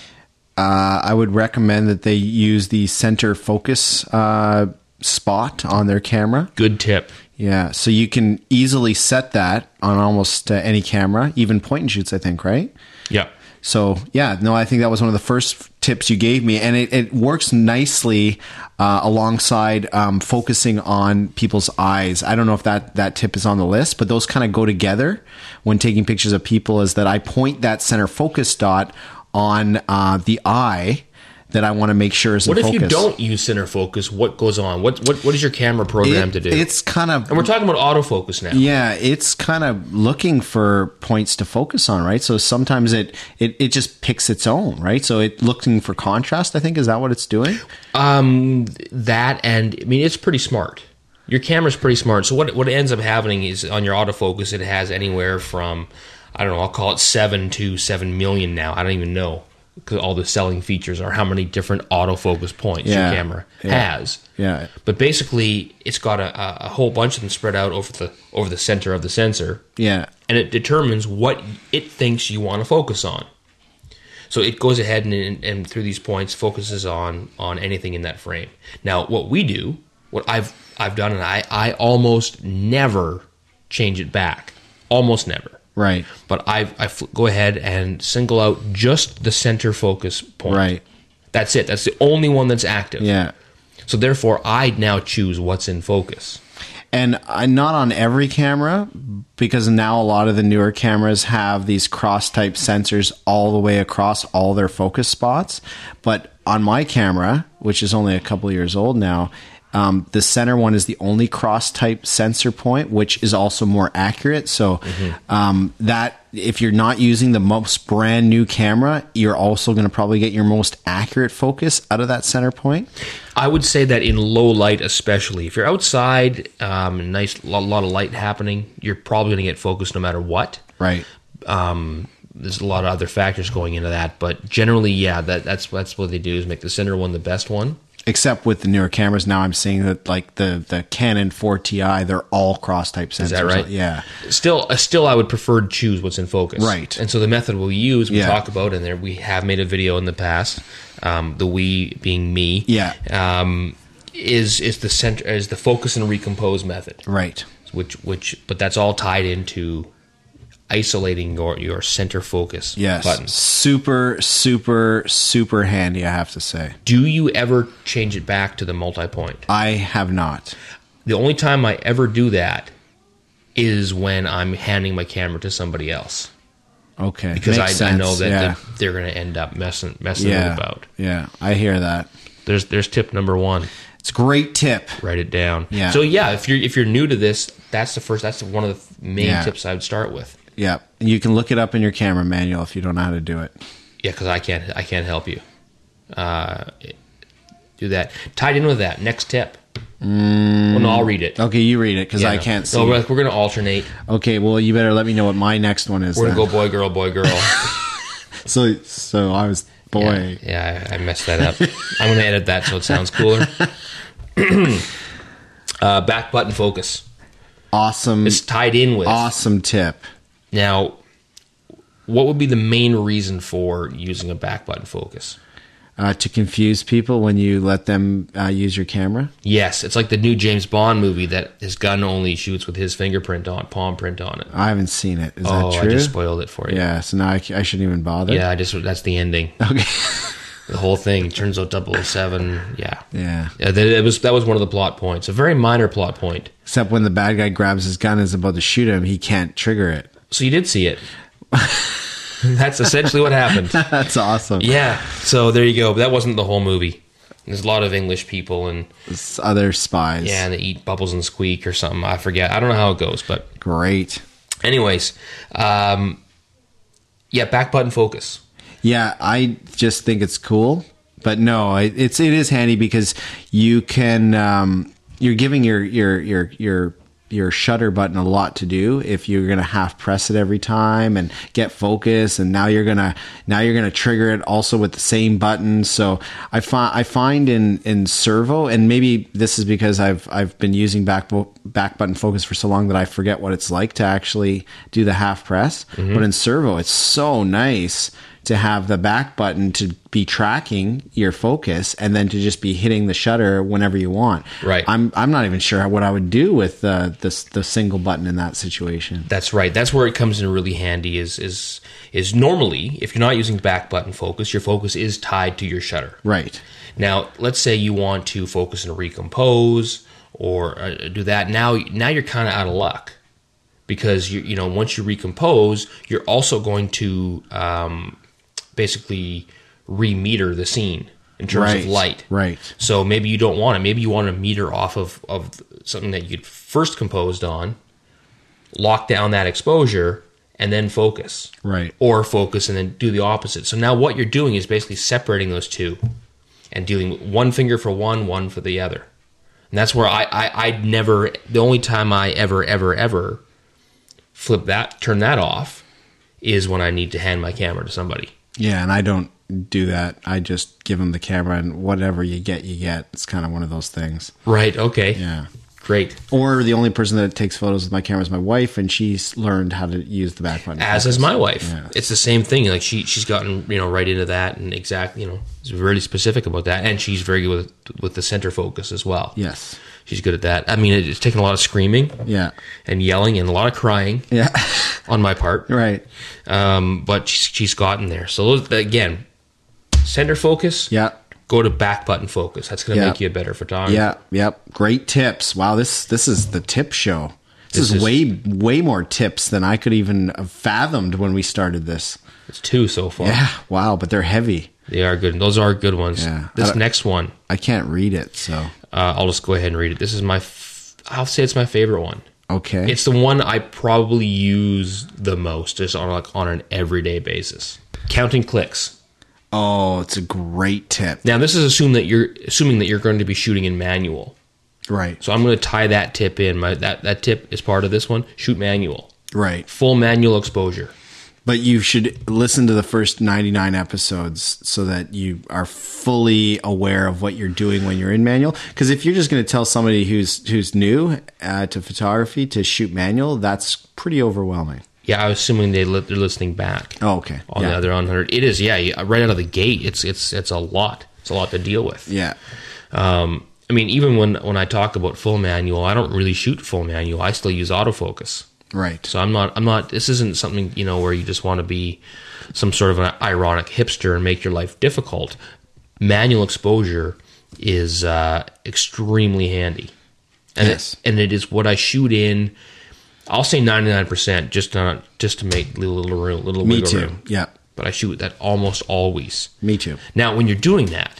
Uh, I would recommend that they use the center focus uh, spot on their camera. Good tip. Yeah, so you can easily set that on almost uh, any camera, even point and shoots, I think, right? Yeah. So, yeah, no, I think that was one of the first tips you gave me, and it, it works nicely uh, alongside um, focusing on people's eyes. I don't know if that, that tip is on the list, but those kind of go together when taking pictures of people, is that I point that center focus dot on uh, the eye that I want to make sure is in What if focus. you don't use center focus? What goes on? What what what is your camera programmed It, to do? it's kind of... And we're talking about autofocus now. Yeah, it's kind of looking for points to focus on, right? So sometimes it, it, it just picks its own, right? So it looking for contrast, I think. Is that what it's doing? Um, that and I mean, it's pretty smart. Your camera's pretty smart. So what what ends up happening is on your autofocus, it has anywhere from, I don't know, I'll call it seven to seven million now. I don't even know, because all the selling features are how many different autofocus points Yeah, your camera yeah, has. Yeah. But basically, it's got a, a whole bunch of them spread out over the over the center of the sensor, Yeah. and it determines what it thinks you want to focus on. So it goes ahead and, and, and through these points focuses on on anything in that frame. Now, what we do, what I've I've done, and I I almost never change it back, almost never. Right. But I I fl- go ahead and single out just the center focus point. Right. That's it. That's the only one that's active. Yeah. So therefore, I now choose what's in focus. And uh, not on every camera, because now a lot of the newer cameras have these cross-type sensors all the way across all their focus spots. But on my camera, which is only a couple years old now, um, the center one is the only cross-type sensor point, which is also more accurate. So mm-hmm. um, that if you're not using the most brand new camera, you're also going to probably get your most accurate focus out of that center point. I would say that in low light, especially if you're outside, um, nice lot, lot of light happening, you're probably going to get focused no matter what. Right. Um, there's a lot of other factors going into that, but generally, yeah, that, that's that's what they do is make the center one the best one. Except with the newer cameras now, I'm seeing that like the, the Canon four T I, they're all cross-type sensors. Is that right? Yeah. Still, uh, still, I would prefer to choose what's in focus. Right. And so the method we'll use, we Yeah. talk about, and there we have made a video in the past. Um, the we being me. Yeah. Um, is is the center is the focus and recompose method. Right. Which which, but that's all tied into isolating your your center focus Yes. button. Super, super, super handy, I have to say. Do you ever change it back to the multi-point? I have not. The only time I ever do that is when I'm handing my camera to somebody else, Okay. because I, Makes I sense. know that yeah. they're, they're going to end up messing messing yeah. it about. Yeah. I hear that. There's there's tip number one. It's a great tip. Write it down. Yeah. So yeah, if you're if you're new to this, that's the first. That's one of the main Yeah. tips I would start with. Yeah. And you can look it up in your camera manual if you don't know how to do it. Yeah, because I can't I can't help you. Uh, do that. Tied in with that, next tip. Mm. Well, no, I'll read it. Okay, you read it because Yeah, I no. can't see. No, we're, we're going to alternate. Okay, well, you better let me know what my next one is. We're going then. to go boy, girl, boy, girl. So, so I was boy. Yeah, yeah, I messed that up. I'm going to edit that so it sounds cooler. uh, back button focus. Awesome. It's tied in with. Awesome tip. Now, what would be the main reason for using a back button focus? Uh, to confuse people when you let them uh, use your camera. Yes, it's like the new James Bond movie that his gun only shoots with his fingerprint on, palm print on it. I haven't seen it. Is oh, that true? I just spoiled it for you. Yeah, so now I, I shouldn't even bother. Yeah, I just that's the ending. Okay. The whole thing turns out double oh seven. Yeah. Yeah. Yeah, that, it was that was one of the plot points. A very minor plot point. Except when the bad guy grabs his gun and is about to shoot him, he can't trigger it. So you did see it. That's essentially what happened. That's awesome. Yeah. So there you go. But that wasn't the whole movie. There's a lot of English people and It's other spies. yeah, and they eat bubbles and squeak or something. I forget. I don't know how it goes, but Great. anyways, um, yeah, back button focus. Yeah, I just think it's cool, but no, it, it's it is handy because you can um, you're giving your your your your your shutter button a lot to do if you're going to half press it every time and get focus, and now you're going to now you're going to trigger it also with the same button. So I find I find in in servo, and maybe this is because I've I've been using back back button focus for so long that I forget what it's like to actually do the half press. Mm-hmm. But in servo, it's so nice to have the back button to be tracking your focus and then to just be hitting the shutter whenever you want. Right. I'm I'm not even sure what I would do with uh, the the single button in that situation. That's right. That's where it comes in really handy. Is is is normally if you're not using back button focus, your focus is tied to your shutter. Right. Now, let's say you want to focus and recompose or uh, do that. Now, now you're kind of out of luck because you you know once you recompose, you're also going to um, basically remeter the scene in terms right, of light. Right. So maybe you don't want it. Maybe you want to meter off of, of something that you first composed on, lock down that exposure, and then focus. Right. Or focus and then do the opposite. So now what you're doing is basically separating those two and doing one finger for one, one for the other. And that's where I, I I'd never, the only time I ever, ever, ever flip that, turn that off is when I need to hand my camera to somebody. Yeah, and I don't do that. I just give them the camera, and whatever you get, you get. It's kind of one of those things. Right, okay. Yeah. Great. Or the only person that takes photos with my camera is my wife, and she's learned how to use the back button. As has my wife. Yeah. It's the same thing. Like she she's gotten, you know, right into that and exactly, you know, is really specific about that. And she's very good with with the center focus as well. Yes. She's good at that. I mean, it's taken a lot of screaming. Yeah. And yelling and a lot of crying. Yeah. On my part. Right. Um, but she's, she's gotten there. So again, center focus. Yeah. Go to back button focus. That's going to yeah. make you a better photographer. Yeah. Yep. Great tips. Wow. This this is the tip show. This, this is, is way way more tips than I could even have fathomed when we started this. It's two so far. Yeah. Wow. But they're heavy. They are good. Those are good ones. Yeah. This next one. I can't read it, so uh, I'll just go ahead and read it. This is my. F- I'll say it's my favorite one. Okay. It's the one I probably use the most, just on like on an everyday basis. Counting clicks. Oh, it's a great tip. Now, this is assume that you're assuming that you're going to be shooting in manual. Right. So I'm going to tie that tip in. My that that tip is part of this one. Shoot manual. Right. Full manual exposure. But you should listen to the first ninety-nine episodes so that you are fully aware of what you're doing when you're in manual. Because if you're just going to tell somebody who's who's new uh, to photography to shoot manual, that's pretty overwhelming. Yeah, I was assuming they li- they're listening back. Oh, okay. On yeah. the other one hundred, it is. Yeah, right out of the gate, it's it's it's a lot. It's a lot to deal with. Yeah. Um, I mean, even when when I talk about full manual, I don't really shoot full manual. I still use autofocus. Right. So I'm not, I'm not, this isn't something, you know, where you just want to be some sort of an ironic hipster and make your life difficult. Manual exposure is uh, extremely handy. And, yes. it, and it is what I shoot in, I'll say ninety-nine percent just to, just to make little, little room, little Me wiggle too. room. Yeah. But I shoot that almost always. Me too. Now, when you're doing that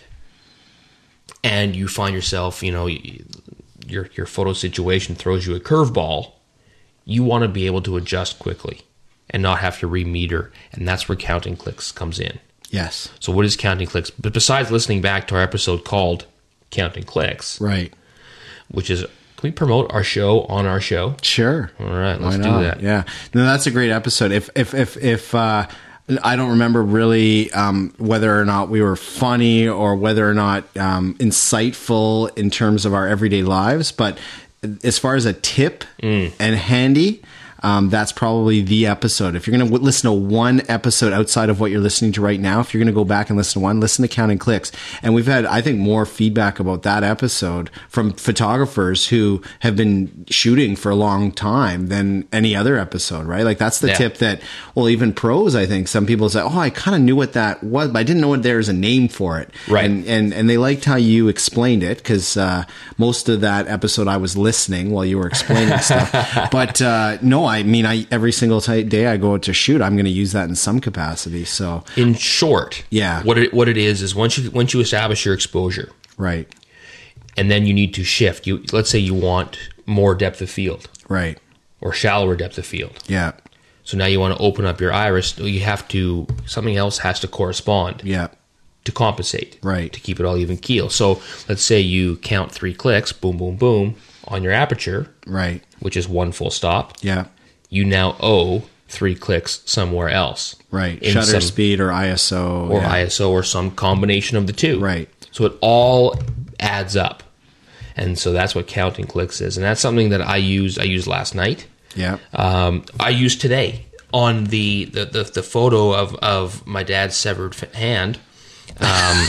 and you find yourself, you know, your, your photo situation throws you a curveball, you want to be able to adjust quickly and not have to remeter, and that's where counting clicks comes in. Yes. So what is counting clicks? But besides listening back to our episode called Counting Clicks, right, which is, can we promote our show on our show? Sure. All right, let's Why do not? that. Yeah. No, that's a great episode. If if if if uh, I don't remember really um, whether or not we were funny or whether or not um, insightful in terms of our everyday lives, but as far as a tip mm. and handy, um, that's probably the episode. If you're going to w- listen to one episode outside of what you're listening to right now, if you're going to go back and listen to one, listen to Counting Clicks. And we've had, I think, more feedback about that episode from photographers who have been shooting for a long time than any other episode, right? Like that's the yeah. tip that, well, even pros, I think some people say, oh, I kind of knew what that was, but I didn't know what there was a name for it. Right. And, and, and they liked how you explained it because uh, most of that episode I was listening while you were explaining stuff. But uh, no, I mean, I every single t- day I go out to shoot, I'm going to use that in some capacity. So, in short, yeah, what it what it is is once you once you establish your exposure, right, and then you need to shift. You let's say you want more depth of field, right, or shallower depth of field. Yeah. So now you want to open up your iris. You have to something else has to correspond. Yeah. To compensate, right, to keep it all even keel. So let's say you count three clicks, boom, boom, boom. on your aperture, Right. which is one full stop, Yeah. you now owe three clicks somewhere else. Right. In Shutter some- speed or I S O. or yeah. I S O or some combination of the two. Right. So it all adds up. And so that's what counting clicks is. And that's something that I used I used last night. Yeah. Um, I used today on the, the, the, the photo of, of my dad's severed f- hand. Um,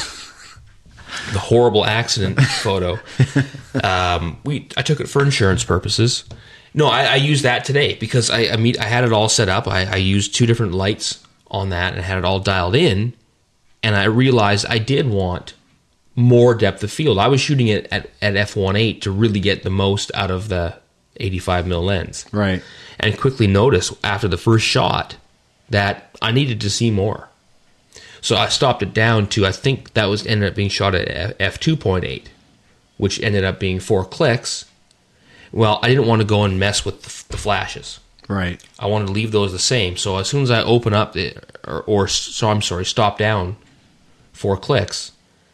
the horrible accident photo. Um, we I took it for insurance purposes. No, I, I used that today because I I, mean, I had it all set up. I, I used two different lights on that and had it all dialed in. And I realized I did want more depth of field. I was shooting it at, at f one point eight to really get the most out of the eighty-five mil lens. Right. And quickly noticed after the first shot that I needed to see more. So I stopped it down to, I think that was ended up being shot at f two point eight, which ended up being four clicks. Well, I didn't want to go and mess with the, the flashes. Right. I wanted to leave those the same. So as soon as I open up, the, or, or so I'm sorry, stop down four clicks,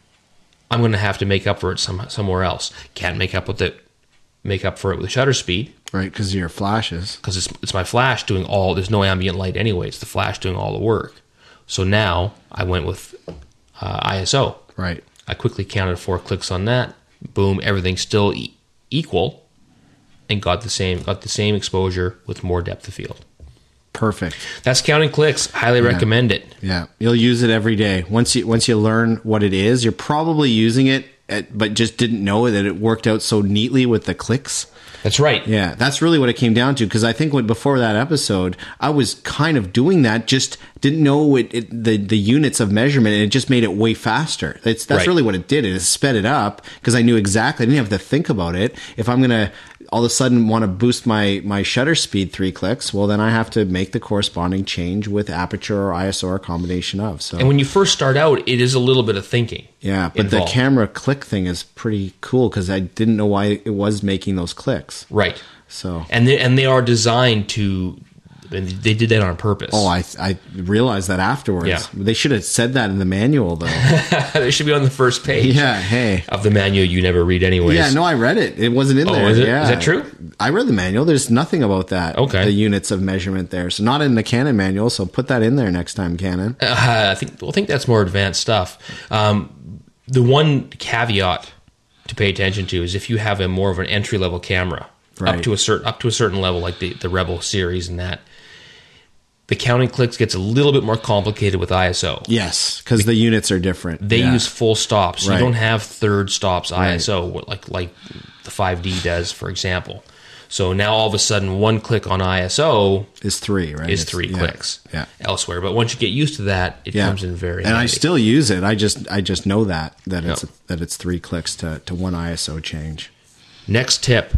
I'm going to have to make up for it some, somewhere else. Can't make up with it, make up for it with the shutter speed. Right, because of your flashes. Because it's, it's my flash doing all, there's no ambient light anyway, it's the flash doing all the work. So now I went with uh, I S O. Right. I quickly counted four clicks on that. Boom, everything's still e- equal, and got the same got the same exposure with more depth of field. Perfect. That's counting clicks. Highly Yeah. recommend it. Yeah, you'll use it every day. Once you once you learn what it is, you're probably using it, at, but just didn't know that it worked out so neatly with the clicks. That's right. Yeah, that's really what it came down to. Because I think when, before that episode, I was kind of doing that, just didn't know it, it, the the units of measurement, and it just made it way faster. It's, that's Right. really what it did. It sped it up because I knew exactly. I didn't have to think about it. If I'm gonna all of a sudden want to boost my my shutter speed three clicks, well, then I have to make the corresponding change with aperture or I S O or a combination of. So And when you first start out, it is a little bit of thinking. yeah, but involved. the camera click thing is pretty cool because I didn't know why it was making those clicks. Right. So And they, and they are designed to, and they did that on purpose. oh, I I realized that afterwards. Yeah. They should have said that in the manual though. They should be on the first page Yeah, hey. of the manual you never read anyways. Yeah, no, I read it. It wasn't in Oh, there. is it? Yeah. Is that true? I read the manual. There's nothing about that. Okay. The units of measurement there. So not in the Canon manual, so put that in there next time, Canon. Uh, I think well, I think that's more advanced stuff. Um, the one caveat to pay attention to is if you have a more of an entry level camera Right. up to a certain up to a certain level, like the, the Rebel series and that, the counting clicks gets a little bit more complicated with I S O. Yes, because the units are different. They Yeah. use full stops. Right. You don't have third stops I S O like like the five D does, for example. So now all of a sudden, one click on I S O is three, right? is It's- three yeah. clicks Yeah. elsewhere. But once you get used to that, it Yeah. comes in very and I handy. still use it. I just I just know that that it's Yep. that it's three clicks to, to one I S O change. Next tip.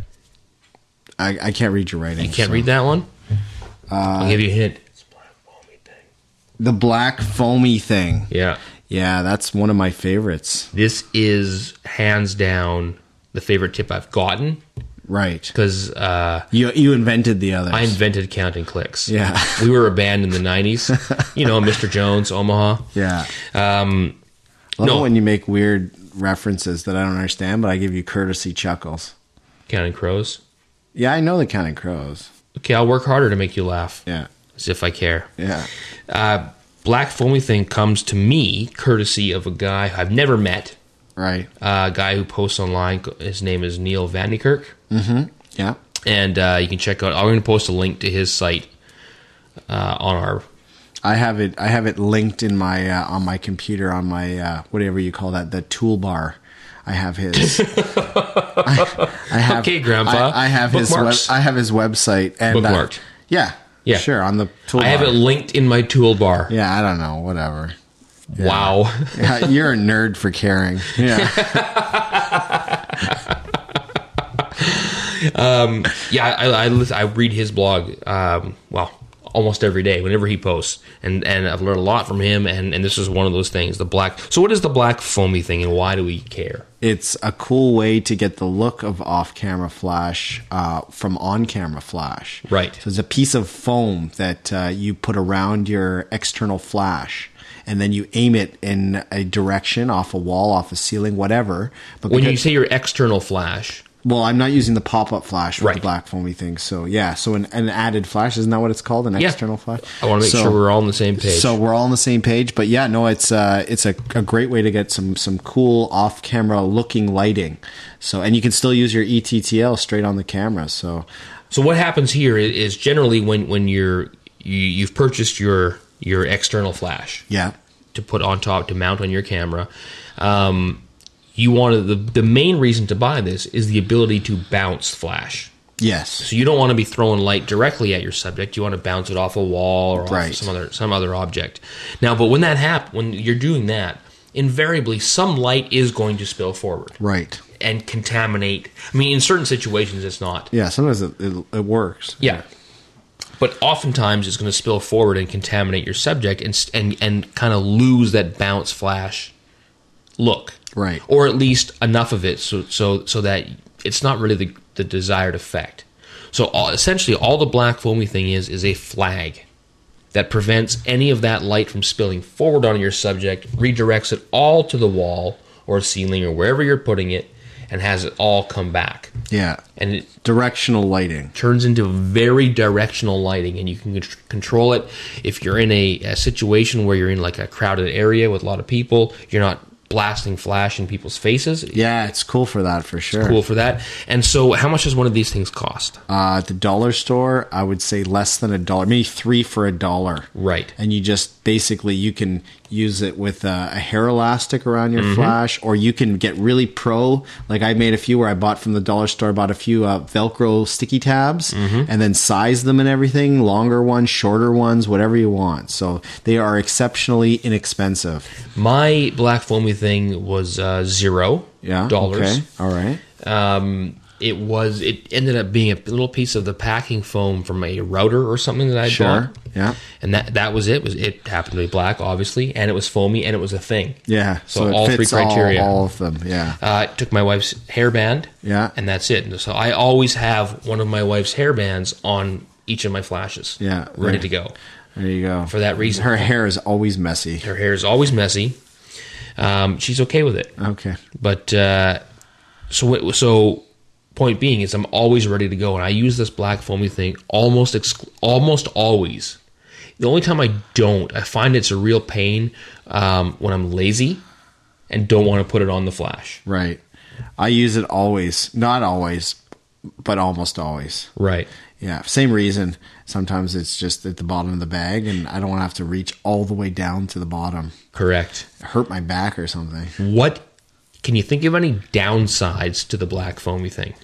I, I can't read your writing. You can't so. read that one? I'll give you a hint. It's a black foamy thing. The black foamy thing. Yeah. Yeah, that's one of my favorites. This is hands down the favorite tip I've gotten Right. because uh, You you invented the others. I invented counting clicks. Yeah. We were a band in the nineties. You know, Mister Jones, Omaha. Yeah. Um, I love no. when you make weird references that I don't understand, but I give you courtesy chuckles. Counting crows. Yeah, I know the Counting Crows. Okay, I'll work harder to make you laugh. Yeah. As if I care. Yeah. Uh, black foamy thing comes to me courtesy of a guy I've never met. Right. Uh, a guy who posts online. His name is Neil Vanderkirk. Mm-hmm. Yeah. And uh, you can check out. I'm going to post a link to his site uh, on our. I have it I have it linked in my uh, on my computer on my uh, whatever you call that, the toolbar. I have his I, I have Okay, Grandpa. I, I have his web, Bookmarks. I have his website and Bookmarked. Uh, yeah. Yeah. Sure, on the toolbar. I have it linked in my toolbar. Yeah, I don't know, whatever. Yeah. Wow. Yeah, you're a nerd for caring. Yeah. um, yeah, I, I, listen, I read his blog, um, well, almost every day, whenever he posts. And, and I've learned a lot from him, and, and this is one of those things, the black... So what is the black foamy thing, and why do we care? It's a cool way to get the look of off-camera flash uh, from on-camera flash. Right. So it's a piece of foam that uh, you put around your external flash, and then you aim it in a direction, off a wall, off a ceiling, whatever. But When you because- say your external flash, Well, I'm not using the pop-up flash with Right. the black foamy thing. So, yeah. So, an, an added flash, isn't that what it's called? An Yeah. external flash? I want to make So- sure we're all on the same page. So, we're all on the same page. But, yeah, no, it's uh, it's a, a great way to get some, some cool off-camera looking lighting. So, and you can still use your E T T L straight on the camera. So, So what happens here is, is generally when, when you're you, you've purchased your your external flash yeah. to put on top to mount on your camera, um, you want to, the the main reason to buy this is the ability to bounce flash. Yes. So you don't want to be throwing light directly at your subject. You want to bounce it off a wall or off Right. some other some other object. Now, but when that happens, when you're doing that, invariably some light is going to spill forward Right. and contaminate. I mean, in certain situations, it's not. Yeah, sometimes it, it, it works. Yeah. But oftentimes it's going to spill forward and contaminate your subject and and and kind of lose that bounce flash look. Right. Or at least enough of it so so so that it's not really the, the desired effect. So all, essentially all the black foamy thing is is a flag that prevents any of that light from spilling forward on your subject, redirects it all to the wall or ceiling or wherever you're putting it, and has it all come back. Yeah. And it Directional lighting. turns into very directional lighting, and you can con- control it. If you're in a, a situation where you're in like a crowded area with a lot of people, you're not blasting flash in people's faces. Yeah, it's cool for that for sure. Cool for that. And so how much does one of these things cost? Uh, at the dollar store, I would say less than a dollar, maybe three for a dollar. Right. And you just basically you can use it with a, a hair elastic around your Mm-hmm. flash, or you can get really pro. Like I made a few where I bought from the dollar store, bought a few uh, Velcro sticky tabs, Mm-hmm. and then size them and everything. Longer ones, shorter ones, whatever you want. So they are exceptionally inexpensive. My black foamy thing was uh, zero Yeah. dollars. Okay. All right. Um, it was. It ended up being a little piece of the packing foam from a router or something that I Sure. bought. Yeah. And that that was it. Was it happened to be black, obviously, and it was foamy, and it was a thing. Yeah. So, it all three fits criteria. All, all of them. Yeah. Uh, I took my wife's hairband, Yeah. and that's it. And so I always have one of my wife's hairbands on each of my flashes, Yeah, ready right. to go. There you go. For that reason. Her hair is always messy. Her hair is always messy. Um, she's okay with it, Okay. but uh, so it, so point being is I'm always ready to go, and I use this black foamy thing almost exclu- almost always. The only time I don't, I find it's a real pain um, when I'm lazy and don't want to put it on the flash. Right. I use it always. Not always, but almost always. Right. Yeah. Same reason. Sometimes it's just at the bottom of the bag, and I don't want to have to reach all the way down to the bottom. Correct. Hurt my back or something. What can you think of any downsides to the black foamy thing?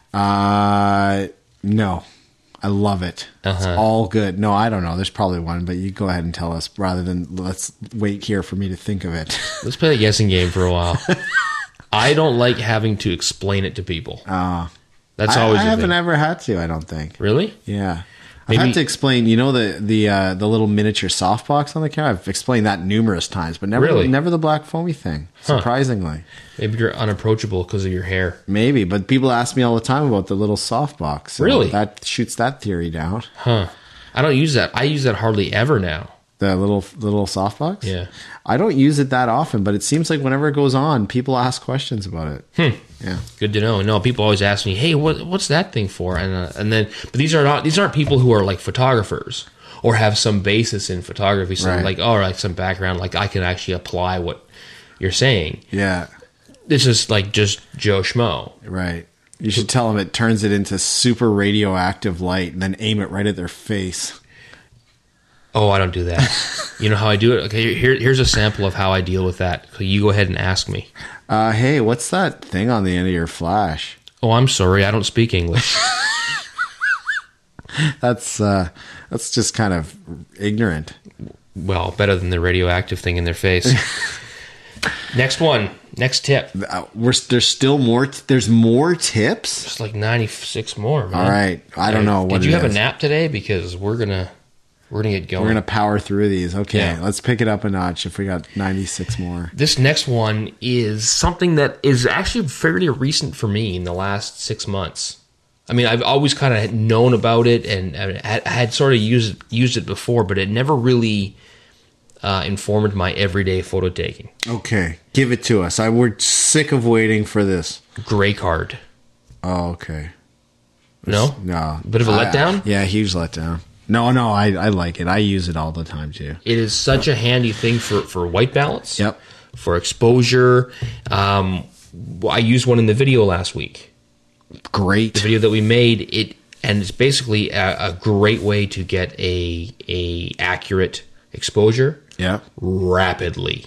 Uh, no. I love it. It's Uh-huh. all good. No, I don't know. There's probably one, but you go ahead and tell us rather than let's wait here for me to think of it. Let's play the guessing game for a while. I don't like having to explain it to people. Uh, That's I, always I the haven't thing. ever had to, I don't think. Really? Yeah. Maybe- I've had to explain, you know, the the uh, the little miniature softbox on the camera. I've explained that numerous times, but never Really? never the black foamy thing. Huh. Surprisingly, Maybe you're unapproachable because of your hair. maybe. But people ask me all the time about the little softbox. So Really? that shoots that theory down. Huh. I don't use that. I use that hardly ever now. The little little softbox. Yeah. I don't use it that often, but it seems like whenever it goes on, people ask questions about it. Hmm. Yeah. Good to know. No, people always ask me, "Hey, what what's that thing for?" And uh, and then, but these are not these aren't people who are like photographers or have some basis in photography. So Right. like, all right, some background, like I can actually apply what you're saying. Yeah. This is like just Joe Schmo. Right. You should tell them it turns it into super radioactive light and then aim it right at their face. Oh, I don't do that. You know how I do it? Okay, here, here's a sample of how I deal with that. So you go ahead and ask me. Uh, hey, what's that thing on the end of your flash? Oh, I'm sorry, I don't speak English. That's uh, that's just kind of ignorant. Well, better than the radioactive thing in their face. Next one. Next tip. Uh, we're there's still more. T- there's more tips. It's like ninety-six more, man. All right, I don't know what Did you it have is. a nap today? Because we're gonna we're gonna get going. We're gonna power through these. Okay, Yeah. let's pick it up a notch. If we got ninety-six more. This next one is something that is actually fairly recent for me in the last six months. I mean, I've always kind of known about it and I had, I had sort of used used it before, but it never really uh, informed my everyday photo taking. Okay, give it to us. I we're sick of waiting for this. Gray card. Oh, okay. No? No. Bit of a I- letdown? Yeah, huge letdown. No, no, I, I like it. I use it all the time too. It is such a handy thing for, for white balance. Yep. For exposure. Um, I used one in the video last week. Great. The video that we made, it and it's basically a, a great way to get a a accurate exposure Yeah. rapidly.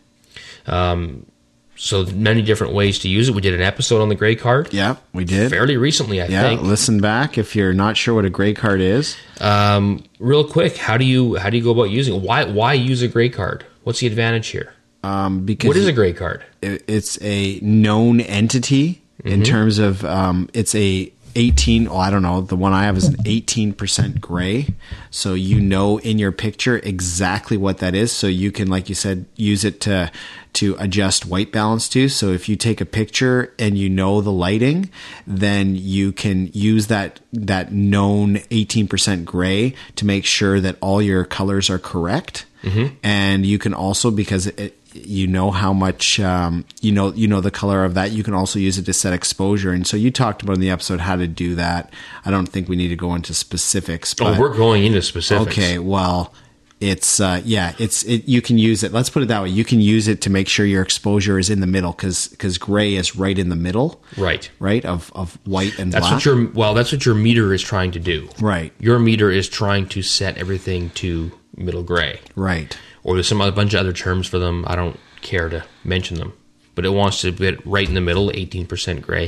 Um, so many different ways to use it. We did an episode on the gray card Yeah, we did. fairly recently, I Yeah, think. listen back if you're not sure what a gray card is. Um, real quick, how do you how do you go about using it? Why why use a gray card? What's the advantage here? Um, because What is a gray card? it- it's a known entity in Mm-hmm. terms of um, it's a eighteen. Oh, I don't know. The one I have is an eighteen percent gray, so you know in your picture exactly what that is. So you can, like you said, use it to to adjust white balance to. So if you take a picture and you know the lighting, then you can use that that known eighteen percent gray to make sure that all your colors are correct. Mm-hmm. And you can also, because it, you know how much um, you know you know the color of that, you can also use it to set exposure. And so you talked about in the episode how to do that. I don't think we need to go into specifics. But, Oh, we're going into specifics. okay, well, it's uh, yeah, it's it, you can use it. Let's put it that way. You can use it to make sure your exposure is in the middle, because because gray is right in the middle, Right. right of of white and That's black. what your well, that's what your meter is trying to do. Right. Your meter is trying to set everything to middle gray. Right. Or there's some a bunch of other terms for them. I don't care to mention them, but it wants to get right in the middle, eighteen percent gray,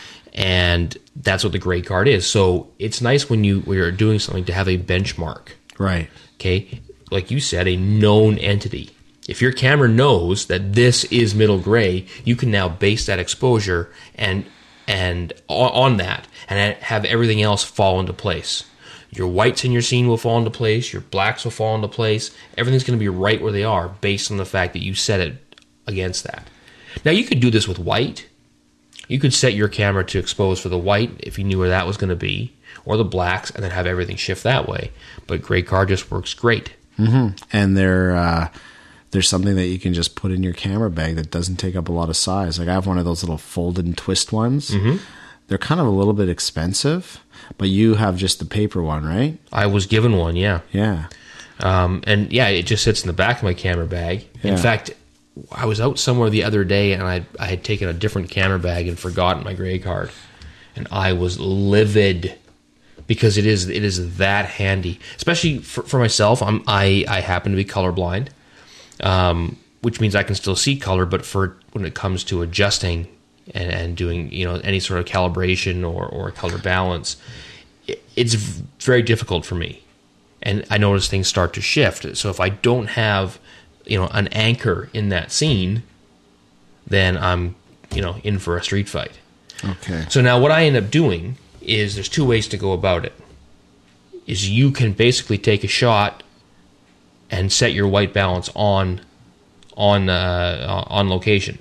and that's what the gray card is. So it's nice when you when you're doing something to have a benchmark. Right. Okay, like you said, a known entity. If your camera knows that this is middle gray, you can now base that exposure and and on, on that, and have everything else fall into place. Your whites in your scene will fall into place. Your blacks will fall into place. Everything's going to be right where they are based on the fact that you set it against that. Now, you could do this with white. You could set your camera to expose for the white if you knew where that was going to be, or the blacks, and then have everything shift that way. But gray card just works great. Mm-hmm. And they're uh, there's something that you can just put in your camera bag that doesn't take up a lot of size. Like I have one of those little fold and twist ones. Mm-hmm. They're kind of a little bit expensive, but you have just the paper one, right? I was given one, yeah. Yeah. Um, and yeah, it just sits in the back of my camera bag. Yeah. In fact, I was out somewhere the other day, and I I had taken a different camera bag and forgotten my gray card, and I was livid because it is it is that handy, especially for, for myself. I'm I I happen to be colorblind, um, which means I can still see color, but for when it comes to adjusting and, and doing you know any sort of calibration or or color balance, it, it's very difficult for me. And I notice things start to shift. So if I don't have, you know, an anchor in that scene, then I'm, you know, in for a street fight. Okay. So now what I end up doing is there's two ways to go about it. Is you can basically take a shot and set your white balance on on uh, on location.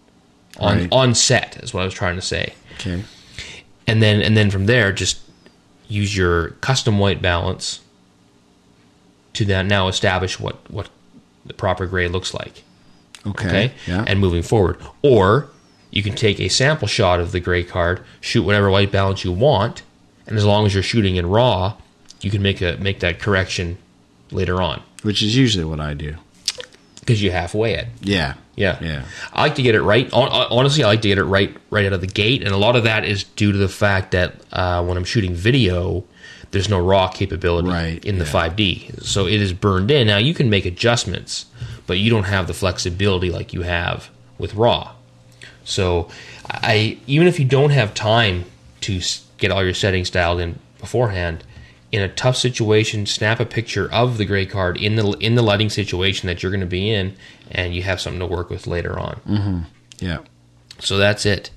On Right. on set is what I was trying to say. Okay. And then and then from there just use your custom white balance to then now establish what, what the proper gray looks like. Okay. Okay? Yeah. And moving forward. Or you can take a sample shot of the gray card, shoot whatever white balance you want, and as long as you're shooting in RAW, you can make a make that correction later on. Which is usually what I do. Because you halfway it. Yeah. Yeah. Yeah. I like to get it right. Hon- Honestly, I like to get it right right out of the gate. And a lot of that is due to the fact that uh, when I'm shooting video, there's no RAW capability Right, in the yeah. five D. So it is burned in. Now, you can make adjustments, but you don't have the flexibility like you have with RAW. So I even if you don't have time to s- get all your settings dialed in beforehand, in a tough situation, snap a picture of the gray card in the in the lighting situation that you're going to be in, and you have something to work with later on. Mm-hmm. Yeah. So that's it.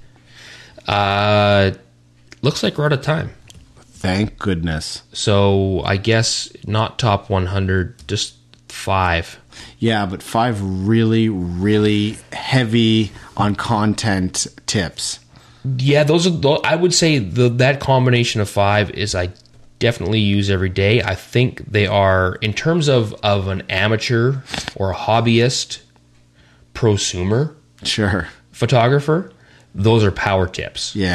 Uh, looks like we're out of time. Thank goodness. So I guess not top one hundred, just five. Yeah, but five really, really heavy on content tips. Yeah, those are. tho- I would say the, that combination of five is I definitely use every day. I think they are in terms of of an amateur or a hobbyist, prosumer Sure. photographer. Those are power tips. Yeah.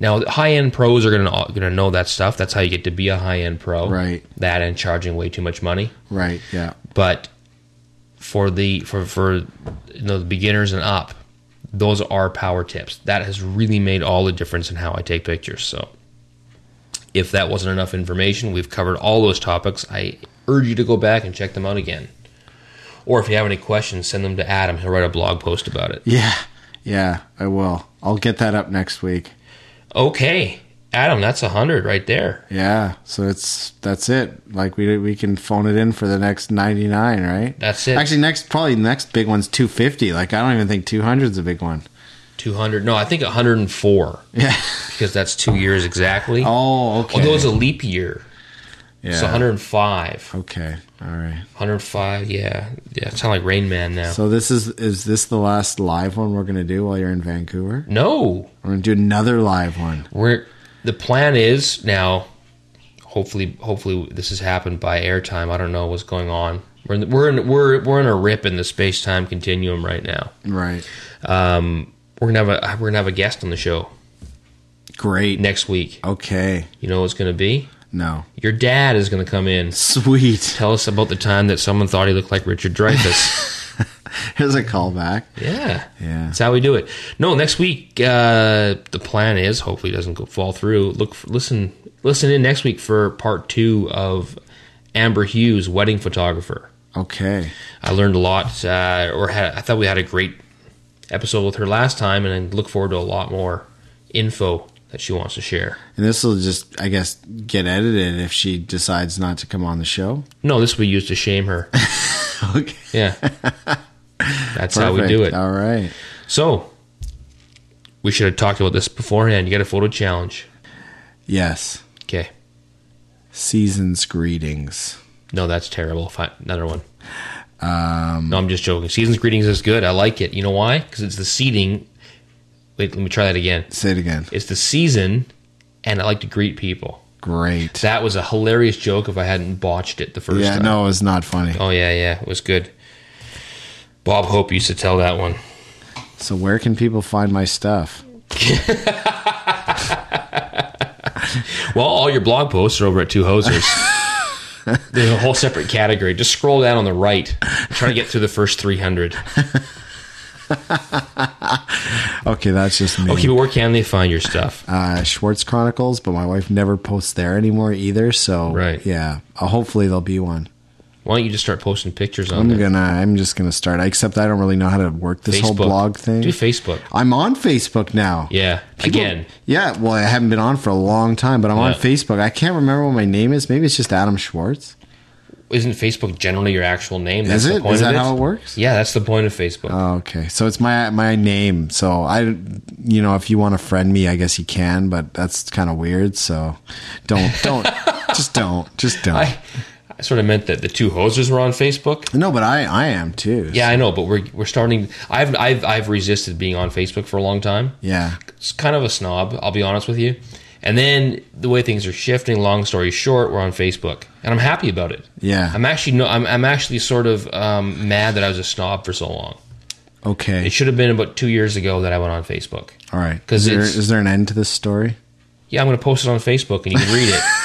Now, high-end pros are going to going to know that stuff. That's how you get to be a high-end pro. Right. That and charging way too much money. Right, yeah. But for the for for you know the beginners and up, those are power tips. That has really made all the difference in how I take pictures. So if that wasn't enough information, we've covered all those topics. I urge you to go back and check them out again. Or if you have any questions, send them to Adam. He'll write a blog post about it. Yeah, yeah, I will. I'll get that up next week. Okay, Adam, that's a hundred right there. Yeah, so it's that's it. Like we we can phone it in for the next ninety-nine, right? That's it. Actually, next probably the next big one's two fifty. Like I don't even think two hundred is a big one. two hundred. No, I think one hundred four. Yeah, because that's two years exactly. Oh, okay. Although it's a leap year. Yeah. So one hundred five. Okay, all right. one hundred five, yeah. Yeah, it's kind of like Rain Man now. So this is is this the last live one we're gonna do while you're in Vancouver? No. We're gonna do another live one. We're the plan is now. Hopefully, hopefully this has happened by airtime. I don't know what's going on. We're in, we're in, we're we're in a rip in the space time continuum right now. Right. Um, we're gonna have a we're gonna have a guest on the show. Great. Next week. Okay. You know what it's gonna be? No. Your dad is gonna come in. Sweet. Tell us about the time that someone thought he looked like Richard Dreyfuss. Here's a callback. Yeah. Yeah. That's how we do it. No, next week, uh, the plan is, hopefully it doesn't go fall through. Look, for, listen, listen in next week for part two of Amber Hughes, wedding photographer. Okay. I learned a lot, uh, or had, I thought we had a great episode with her last time, and I look forward to a lot more info that she wants to share. And this will just, I guess, get edited if she decides not to come on the show? No, this will be used to shame her. Okay. Yeah. That's Perfect. how we do it. All right. So, we should have talked about this beforehand. You got a photo challenge. Yes. Okay. Season's greetings. No, that's terrible. Fine. Another one. Um, No, I'm just joking. Season's greetings is good. I like it. You know why? Because it's the seeding. Wait, let me try that again. Say it again. It's the season, and I like to greet people. Great. That was a hilarious joke if I hadn't botched it the first yeah, time. no, it's not funny. Oh, yeah, yeah. It was good. Bob Hope used to tell that one. So where can people find my stuff? Well, all your blog posts are over at Two Hosers. There's a whole separate category. Just scroll down on the right. Try to get through the first three hundred. Okay, that's just me. Okay, but where can they find your stuff? Uh, Schwartz Chronicles, but my wife never posts there anymore either. So Right. yeah, uh, hopefully there'll be one. Why don't you just start posting pictures on I'm there? gonna. I'm just gonna start. Except I don't really know how to work this whole Facebook. blog thing. Do Facebook. I'm on Facebook now. Yeah. People- Again. Yeah. Well, I haven't been on for a long time, but I'm on Yeah. Facebook. I can't remember what my name is. Maybe it's just Adam Schwartz. Isn't Facebook generally your actual name? That's Is the it? point Is that of it? how it works? Yeah, that's the point of Facebook. Oh, okay. So it's my my name. So I, you know, if you want to friend me, I guess you can, but that's kind of weird. So don't don't just don't just don't. I, I sort of meant that the Two Hosers were on Facebook. No, but I I am too. Yeah, I know, but we're we're starting. I've I've I've resisted being on Facebook for a long time. Yeah. It's kind of a snob, I'll be honest with you. And then the way things are shifting, long story short, we're on Facebook, and I'm happy about it. Yeah. I'm actually no, I'm I'm actually sort of um, mad that I was a snob for so long. Okay. It should have been about two years ago that I went on Facebook. All right. 'Cause Is there, it's- is there an end to this story? Yeah, I'm going to post it on Facebook, and you can read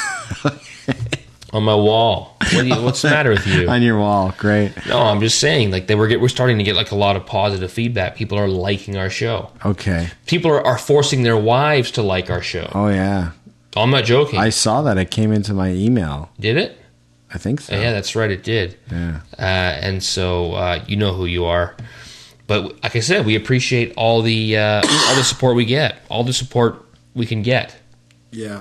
it on my wall. What do you, what's the matter with you? On your wall. Great. No, I'm just saying, like they were get, we're starting to get like a lot of positive feedback. People are liking our show. Okay. People are, are forcing their wives to like our show. Oh yeah. I'm not joking. I saw that. It came into my email. Did it? I think so. Oh, yeah, that's right. It did. Yeah. Uh, and so uh, you know who you are. But like I said, we appreciate all the uh, all the support we get, all the support we can get. Yeah.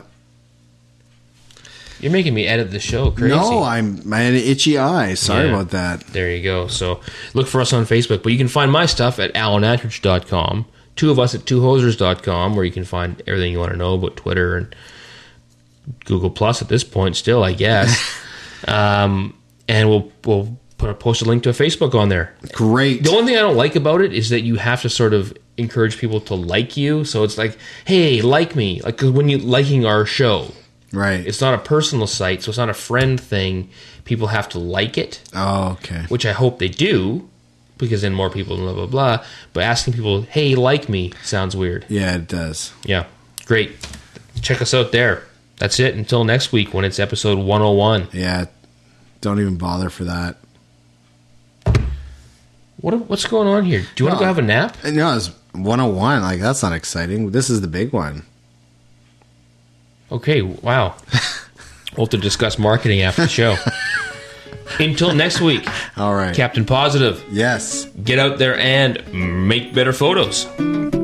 You're making me edit the show crazy. No, I'm I had an itchy eye. Sorry Yeah. about that. There you go. So look for us on Facebook. But you can find my stuff at alan attridge dot com. Two of us at two hosers dot com, where you can find everything you want to know about Twitter and Google Plus at this point still, I guess. um, and we'll we'll put a, post a link to a Facebook on there. Great. The only thing I don't like about it is that you have to sort of encourage people to like you. So it's like, hey, like me. Like 'cause when you liking our show, Right. it's not a personal site, so it's not a friend thing. People have to like it, Oh, okay. which I hope they do, because then more people blah blah blah. But asking people, hey, like me, sounds weird. Yeah, it does. Yeah. Great. Check us out there. That's it until next week when it's episode one oh one. Yeah. Don't even bother for that. What What's going on here? Do you want to No. go have a nap? No, it's one oh one. Like, that's not exciting. This is the big one. Okay, wow. We'll have to discuss marketing after the show. Until next week, All right. Captain Positive, Yes. get out there and make better photos.